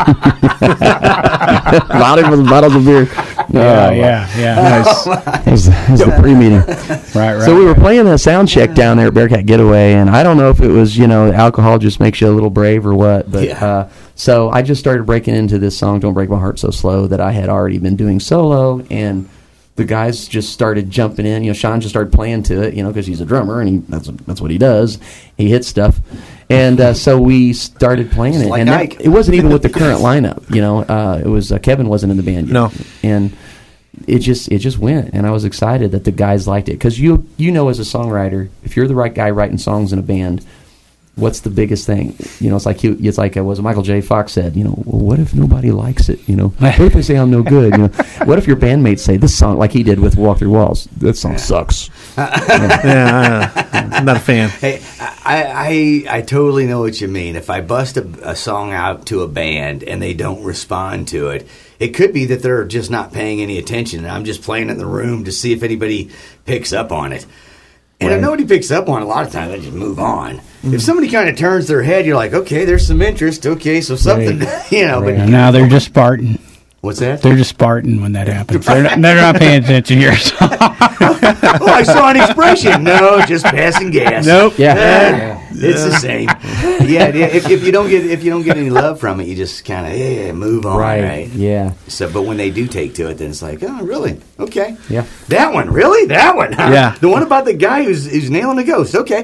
bottles of beer. Yeah. Nice. It was a pre-meeting. Right. So we were playing a sound check down there at Bearcat Getaway, and I don't know if it was, alcohol just makes you a little brave or what, but so I just started breaking into this song, Don't Break My Heart So Slow, that I had already been doing solo, and the guys just started jumping in. Sean just started playing to it, because he's a drummer, and that's what he does. He hits stuff. And so we started playing it. Like and Ike. it wasn't even with the current lineup, it was Kevin wasn't in the band yet. No. And it just went, and I was excited that the guys liked it, because you know, as a songwriter, if you're the right guy writing songs in a band, what's the biggest thing? It's like what Michael J. Fox said. Well, what if nobody likes it? What if they say I'm no good? What if your bandmates say this song, like he did with Walk Through Walls? That song sucks. I'm not a fan. Hey, I totally know what you mean. If I bust a song out to a band and they don't respond to it, it could be that they're just not paying any attention, and I'm just playing in the room to see if anybody picks up on it. And if nobody picks up on it, a lot of times they just move on. Mm-hmm. If somebody kind of turns their head, you're like, okay, there's some interest. Okay, so something, But Now they're just Spartan. What's that? They're just Spartan when that happens. They're not paying attention to your song. Oh, I saw an expression. No, just passing gas. Nope. It's the same. Yeah. If you don't get any love from it, you just kind of move on. Right. Yeah. So, but when they do take to it, then it's like, oh, really? Okay. Yeah. That one, really? That one? Huh? Yeah. The one about the guy who's nailing a ghost. Okay.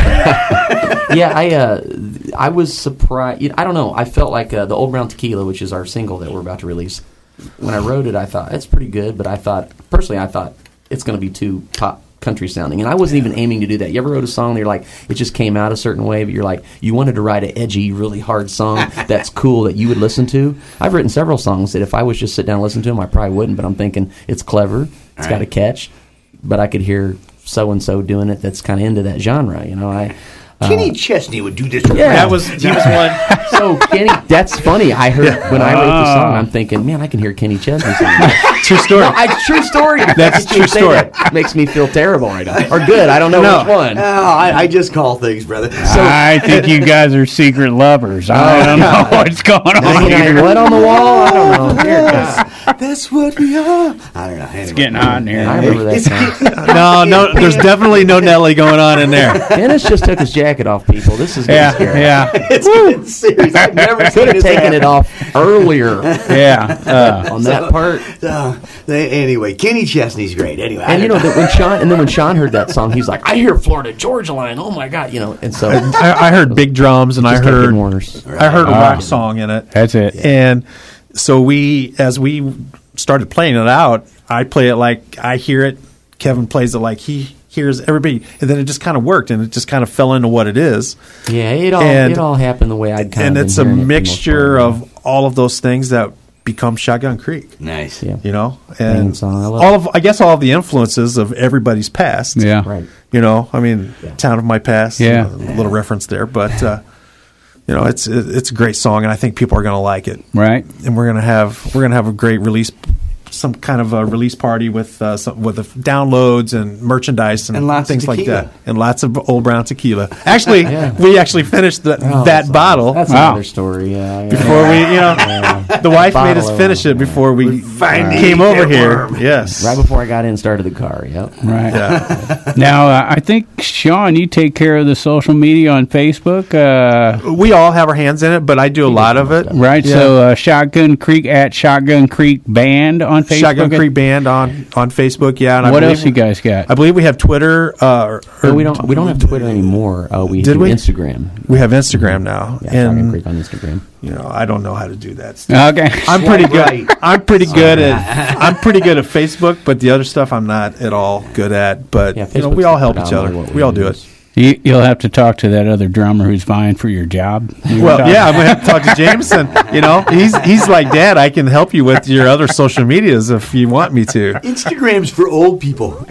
Yeah. Yeah. I was surprised. I don't know. I felt like the Old Brown Tequila, which is our single that we're about to release. When I wrote it, I thought it's pretty good, but I thought it's going to be too pop country sounding, and I wasn't even aiming to do that. You ever wrote a song that you're like, it just came out a certain way, but you're like, you wanted to write an edgy, really hard song that's cool that you would listen to? I've written several songs that if I was just sit down and listen to them, I probably wouldn't, but I'm thinking it's clever, it's got a catch, but I could hear so and so doing it that's kind of into that genre. Kenny Chesney would do this. He was one. So Kenny, that's funny. I heard when I wrote the song, I'm thinking, man, I can hear Kenny Chesney singing. True story. True story. That's true story. That makes me feel terrible right now, or good. I don't know which one. No, I just call things, brother. So I think you guys are secret lovers. I don't know what's going on here. What on the wall? I don't know. Here it goes. That's what we are. I don't know. Anyway. It's getting hot in here. I remember that song. No, there's definitely no Nelly going on in there. Dennis just took his jacket off, people. This is getting scary. Yeah. It's getting serious. I've never Could seen have this taken happen. it off earlier Yeah. on that part. Anyway, Kenny Chesney's great. Anyway, And when Sean heard that song, he's like, I hear Florida Georgia Line. Oh my God, and so I heard big drums, and I just kept heard getting worse. a rock song in it. That's it. And so as we started playing it out, I play it like I hear it. Kevin plays it like he hears everybody, and then it just kind of worked, and it just kind of fell into what it is. Yeah, it all happened the way I'd kind And of it's a been hearing it for the most mixture part, of all of those things that become Shotgun Creek. nice. yeah. And song, I love I guess all of the influences of everybody's past. Yeah. Right. Town of My Past. Yeah. A little reference there, but it's a great song, and I think people are going to like it. Right. And we're gonna have a great release, some kind of a release party with the downloads and merchandise and lots of things like tequila. that, and lots of Old Brown tequila. Actually, Yeah. we actually finished that bottle That's Wow. another story. Yeah. before we, the wife made us Bottle finish it before we finally came ate over that here. worm. Yes, Right before I got in, started the car. Yep. Right. Yeah. Now, I think, Sean, you take care of the social media on Facebook. We all have our hands in it, but I do a lot of it. Right. Yeah. So, Shotgun Creek at Shotgun Creek Band on Facebook. Shotgun Creek Band on Facebook. Yeah. And What I else you believe, guys got? I believe we have Twitter. No, we don't have Twitter anymore. We Did do we? Instagram. We have Instagram now, Yeah, Shotgun and Creek on Instagram. I don't know how to do that stuff. Okay. I'm pretty good. Right. I'm pretty good at Facebook, but the other stuff I'm not at all good at. But Yeah, we Facebook's all help each other. predominantly what We all do use. it. You'll have to talk to that other drummer who's vying for your job. Well, yeah, I'm gonna have to talk to Jameson. He's like, Dad, I can help you with your other social medias if you want me to. Instagram's for old people.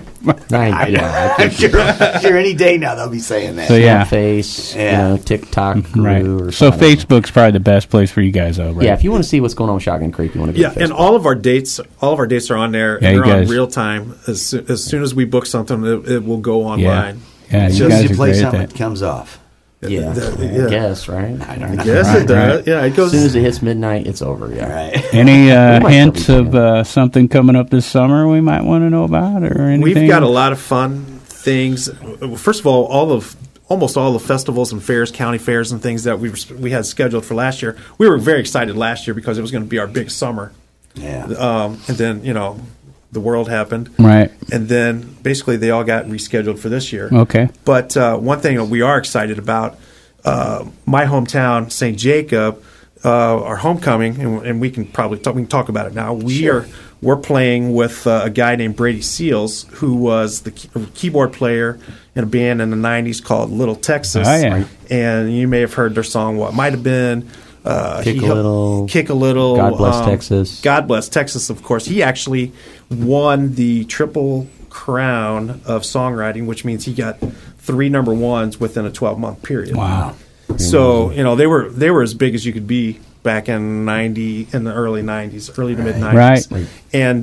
I I'm sure any day now they'll be saying that. So, yeah. Face, Yeah. TikTok, Right. Guru, or So something. Facebook's probably the best place for you guys, though, right? Yeah, if you want to see what's going on with Shotgun Creek, you want to go Yeah, to Facebook. and all of our dates are on there. Yeah, and you they're on guys- real time. As soon as we book something, it will go online. Yeah, As you soon as guys you are play great at something, that. it comes off. Yeah, Yeah. I guess, right? I don't know. Yes, Right, it does. right. Yeah, it As goes. soon as it hits midnight, it's over. Yeah. Right. Any might hints still be of something coming up this summer we might want to know about, or anything? We've got a lot of fun things. First of all, almost all the festivals and fairs, county fairs and things that we had scheduled for last year. We were very excited last year because it was going to be our big summer. Yeah. And then, the world happened. Right. And then basically they all got rescheduled for this year. Okay. But one thing that we are excited about, my hometown, St. Jacob, our homecoming, and we can probably talk about it now. We're playing with a guy named Brady Seals, who was the keyboard player in a band in the 90s called Little Texas. Oh, yeah. And you may have heard their song, What Might Have Been. Kick a Little. Kick a Little. God Bless Texas. God Bless Texas, of course. He actually won the Triple Crown of songwriting, which means he got 3 number ones within a 12-month period. Wow. So, they were as big as you could be back in the early 90s, early to mid 90s. Right. And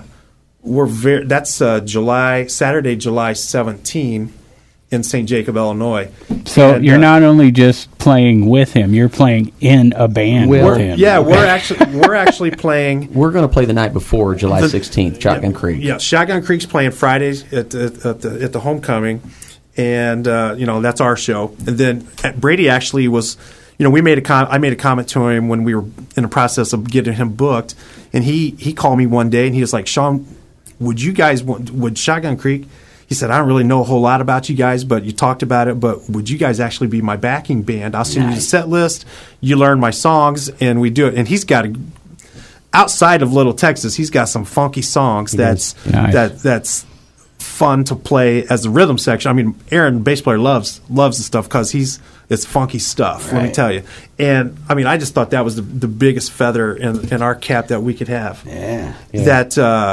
that's Saturday, July 17 in St. Jacob, Illinois. So And, you're not only just playing with him; you're playing in a band with him. Yeah, we're actually playing. We're going to play the night before July 16th, Shotgun Creek. Yeah, Shotgun Creek's playing Fridays at the homecoming, and that's our show. And then Brady actually was, I made a comment to him when we were in the process of getting him booked, and he called me one day and he was like, Sean, would Shotgun Creek? He said, I don't really know a whole lot about you guys, but you talked about it. But would you guys actually be my backing band? I'll send you the set list. You learn my songs, and we do it. And he's got outside of Little Texas, he's got some funky songs that's fun to play as a rhythm section. I mean, Aaron, bass player, loves the stuff because it's funky stuff. Let me tell you. And I mean, I just thought that was the biggest feather in our cap that we could have. Yeah. That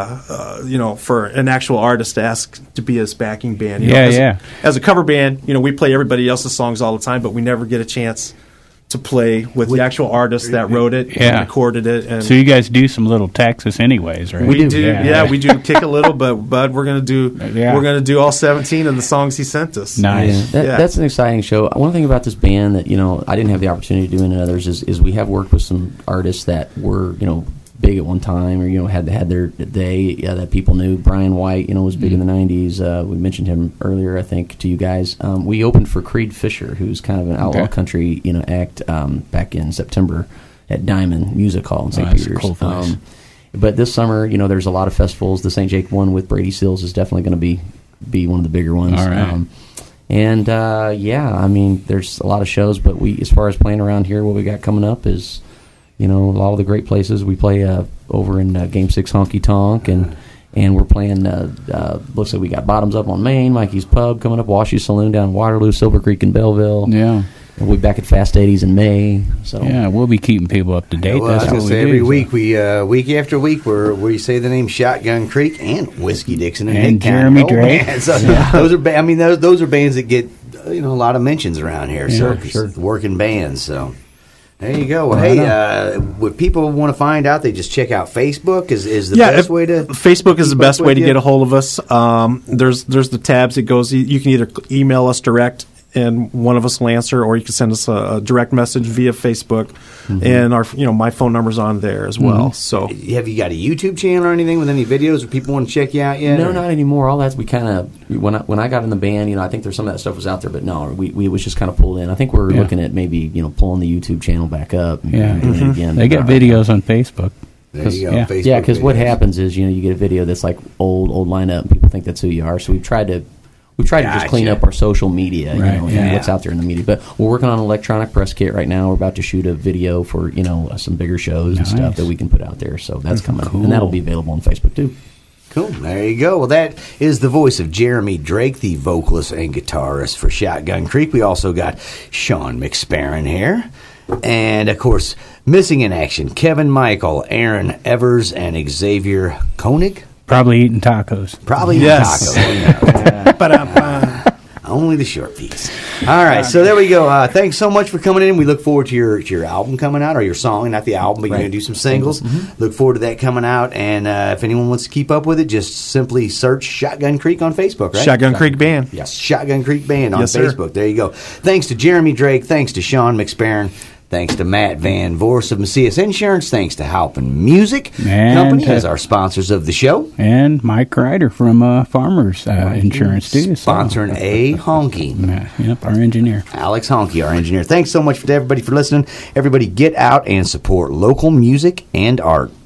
for an actual artist to ask to be his backing band. As a cover band, we play everybody else's songs all the time, but we never get a chance to play with the actual artist that wrote it and recorded it. And so you guys do some Little Texas, anyways, right? We do. Yeah, we do Kick a Little, but we're gonna do all 17 of the songs he sent us. Nice. That's an exciting show. One thing about this band that I didn't have the opportunity to do in others is we have worked with some artists that were big at one time, or had their day that people knew. Brian White, was big in the '90s. We mentioned him earlier, I think, to you guys. We opened for Creed Fisher, who's kind of an outlaw country act back in September at Diamond Music Hall in St. Peter's. Cool place. But this summer, there's a lot of festivals. The St. Jake one with Brady Seals is definitely going to be one of the bigger ones. All right. There's a lot of shows, but as far as playing around here, what we got coming up is a lot of the great places. We play over in Game 6 Honky Tonk, and we're playing, looks like we got Bottoms Up on Main, Mikey's Pub coming up, Washy Saloon down in Waterloo, Silver Creek in Belleville. Yeah. And we'll be back at Fast 80s in May. So yeah, we'll be keeping people up to date. Well, That's what we do. every week, week after week, we say the name Shotgun Creek and Whiskey Dixon and Jeremy Drake. So those are those are bands that get a lot of mentions around here. Yeah, Sure. Working bands. So. There you go. Well, would people want to find out? They just check out Facebook. Is the best way to? Facebook is the best way to get a hold of us. There's the tabs. It goes. You can either email us direct, and one of us will answer, or you can send us a direct message via Facebook, and our my phone number's on there as well. So, have you got a YouTube channel or anything with any videos? Or people want to check you out yet? No, not anymore. All that we kind of when I got in the band, I think there's some of that stuff was out there, but no, we was just kind of pulled in. I think we're looking at maybe pulling the YouTube channel back up. And doing it again. They get videos on Facebook. There you go. Yeah. Facebook Yeah, because what videos. happens is you get a video that's like old lineup, and people think that's who you are. So we've tried to just clean up our social media, and what's out there in the media. But we're working on an electronic press kit right now. We're about to shoot a video for some bigger shows and stuff that we can put out there. So that's coming up, and that'll be available on Facebook too. Cool. There you go. Well, that is the voice of Jeremy Drake, the vocalist and guitarist for Shotgun Creek. We also got Sean McSparron here. And, of course, missing in action, Kevin Michael, Aaron Evers, and Xavier Koenig. Probably eating tacos. Probably Yes. tacos. Ba-da-ba. Only the short piece. All right, so there we go. Thanks so much for coming in. We look forward to your album coming out, or your song, not the album, but you're going to do some singles. Look forward to that coming out. And if anyone wants to keep up with it, just simply search Shotgun Creek on Facebook, right? Shotgun Creek Band. Yes, Shotgun Creek Band on Yes, sir. Facebook. There you go. Thanks to Jeremy Drake. Thanks to Sean McSparron. Thanks to Matt Van Vorst of Macias Insurance. Thanks to Halpin Music And, Company as our sponsors of the show. And Mike Ryder from Farmers Insurance, too. So. Sponsoring A Honky. Yep, our engineer. Alex Honky, our engineer. Thanks so much to everybody for listening. Everybody get out and support local music and art.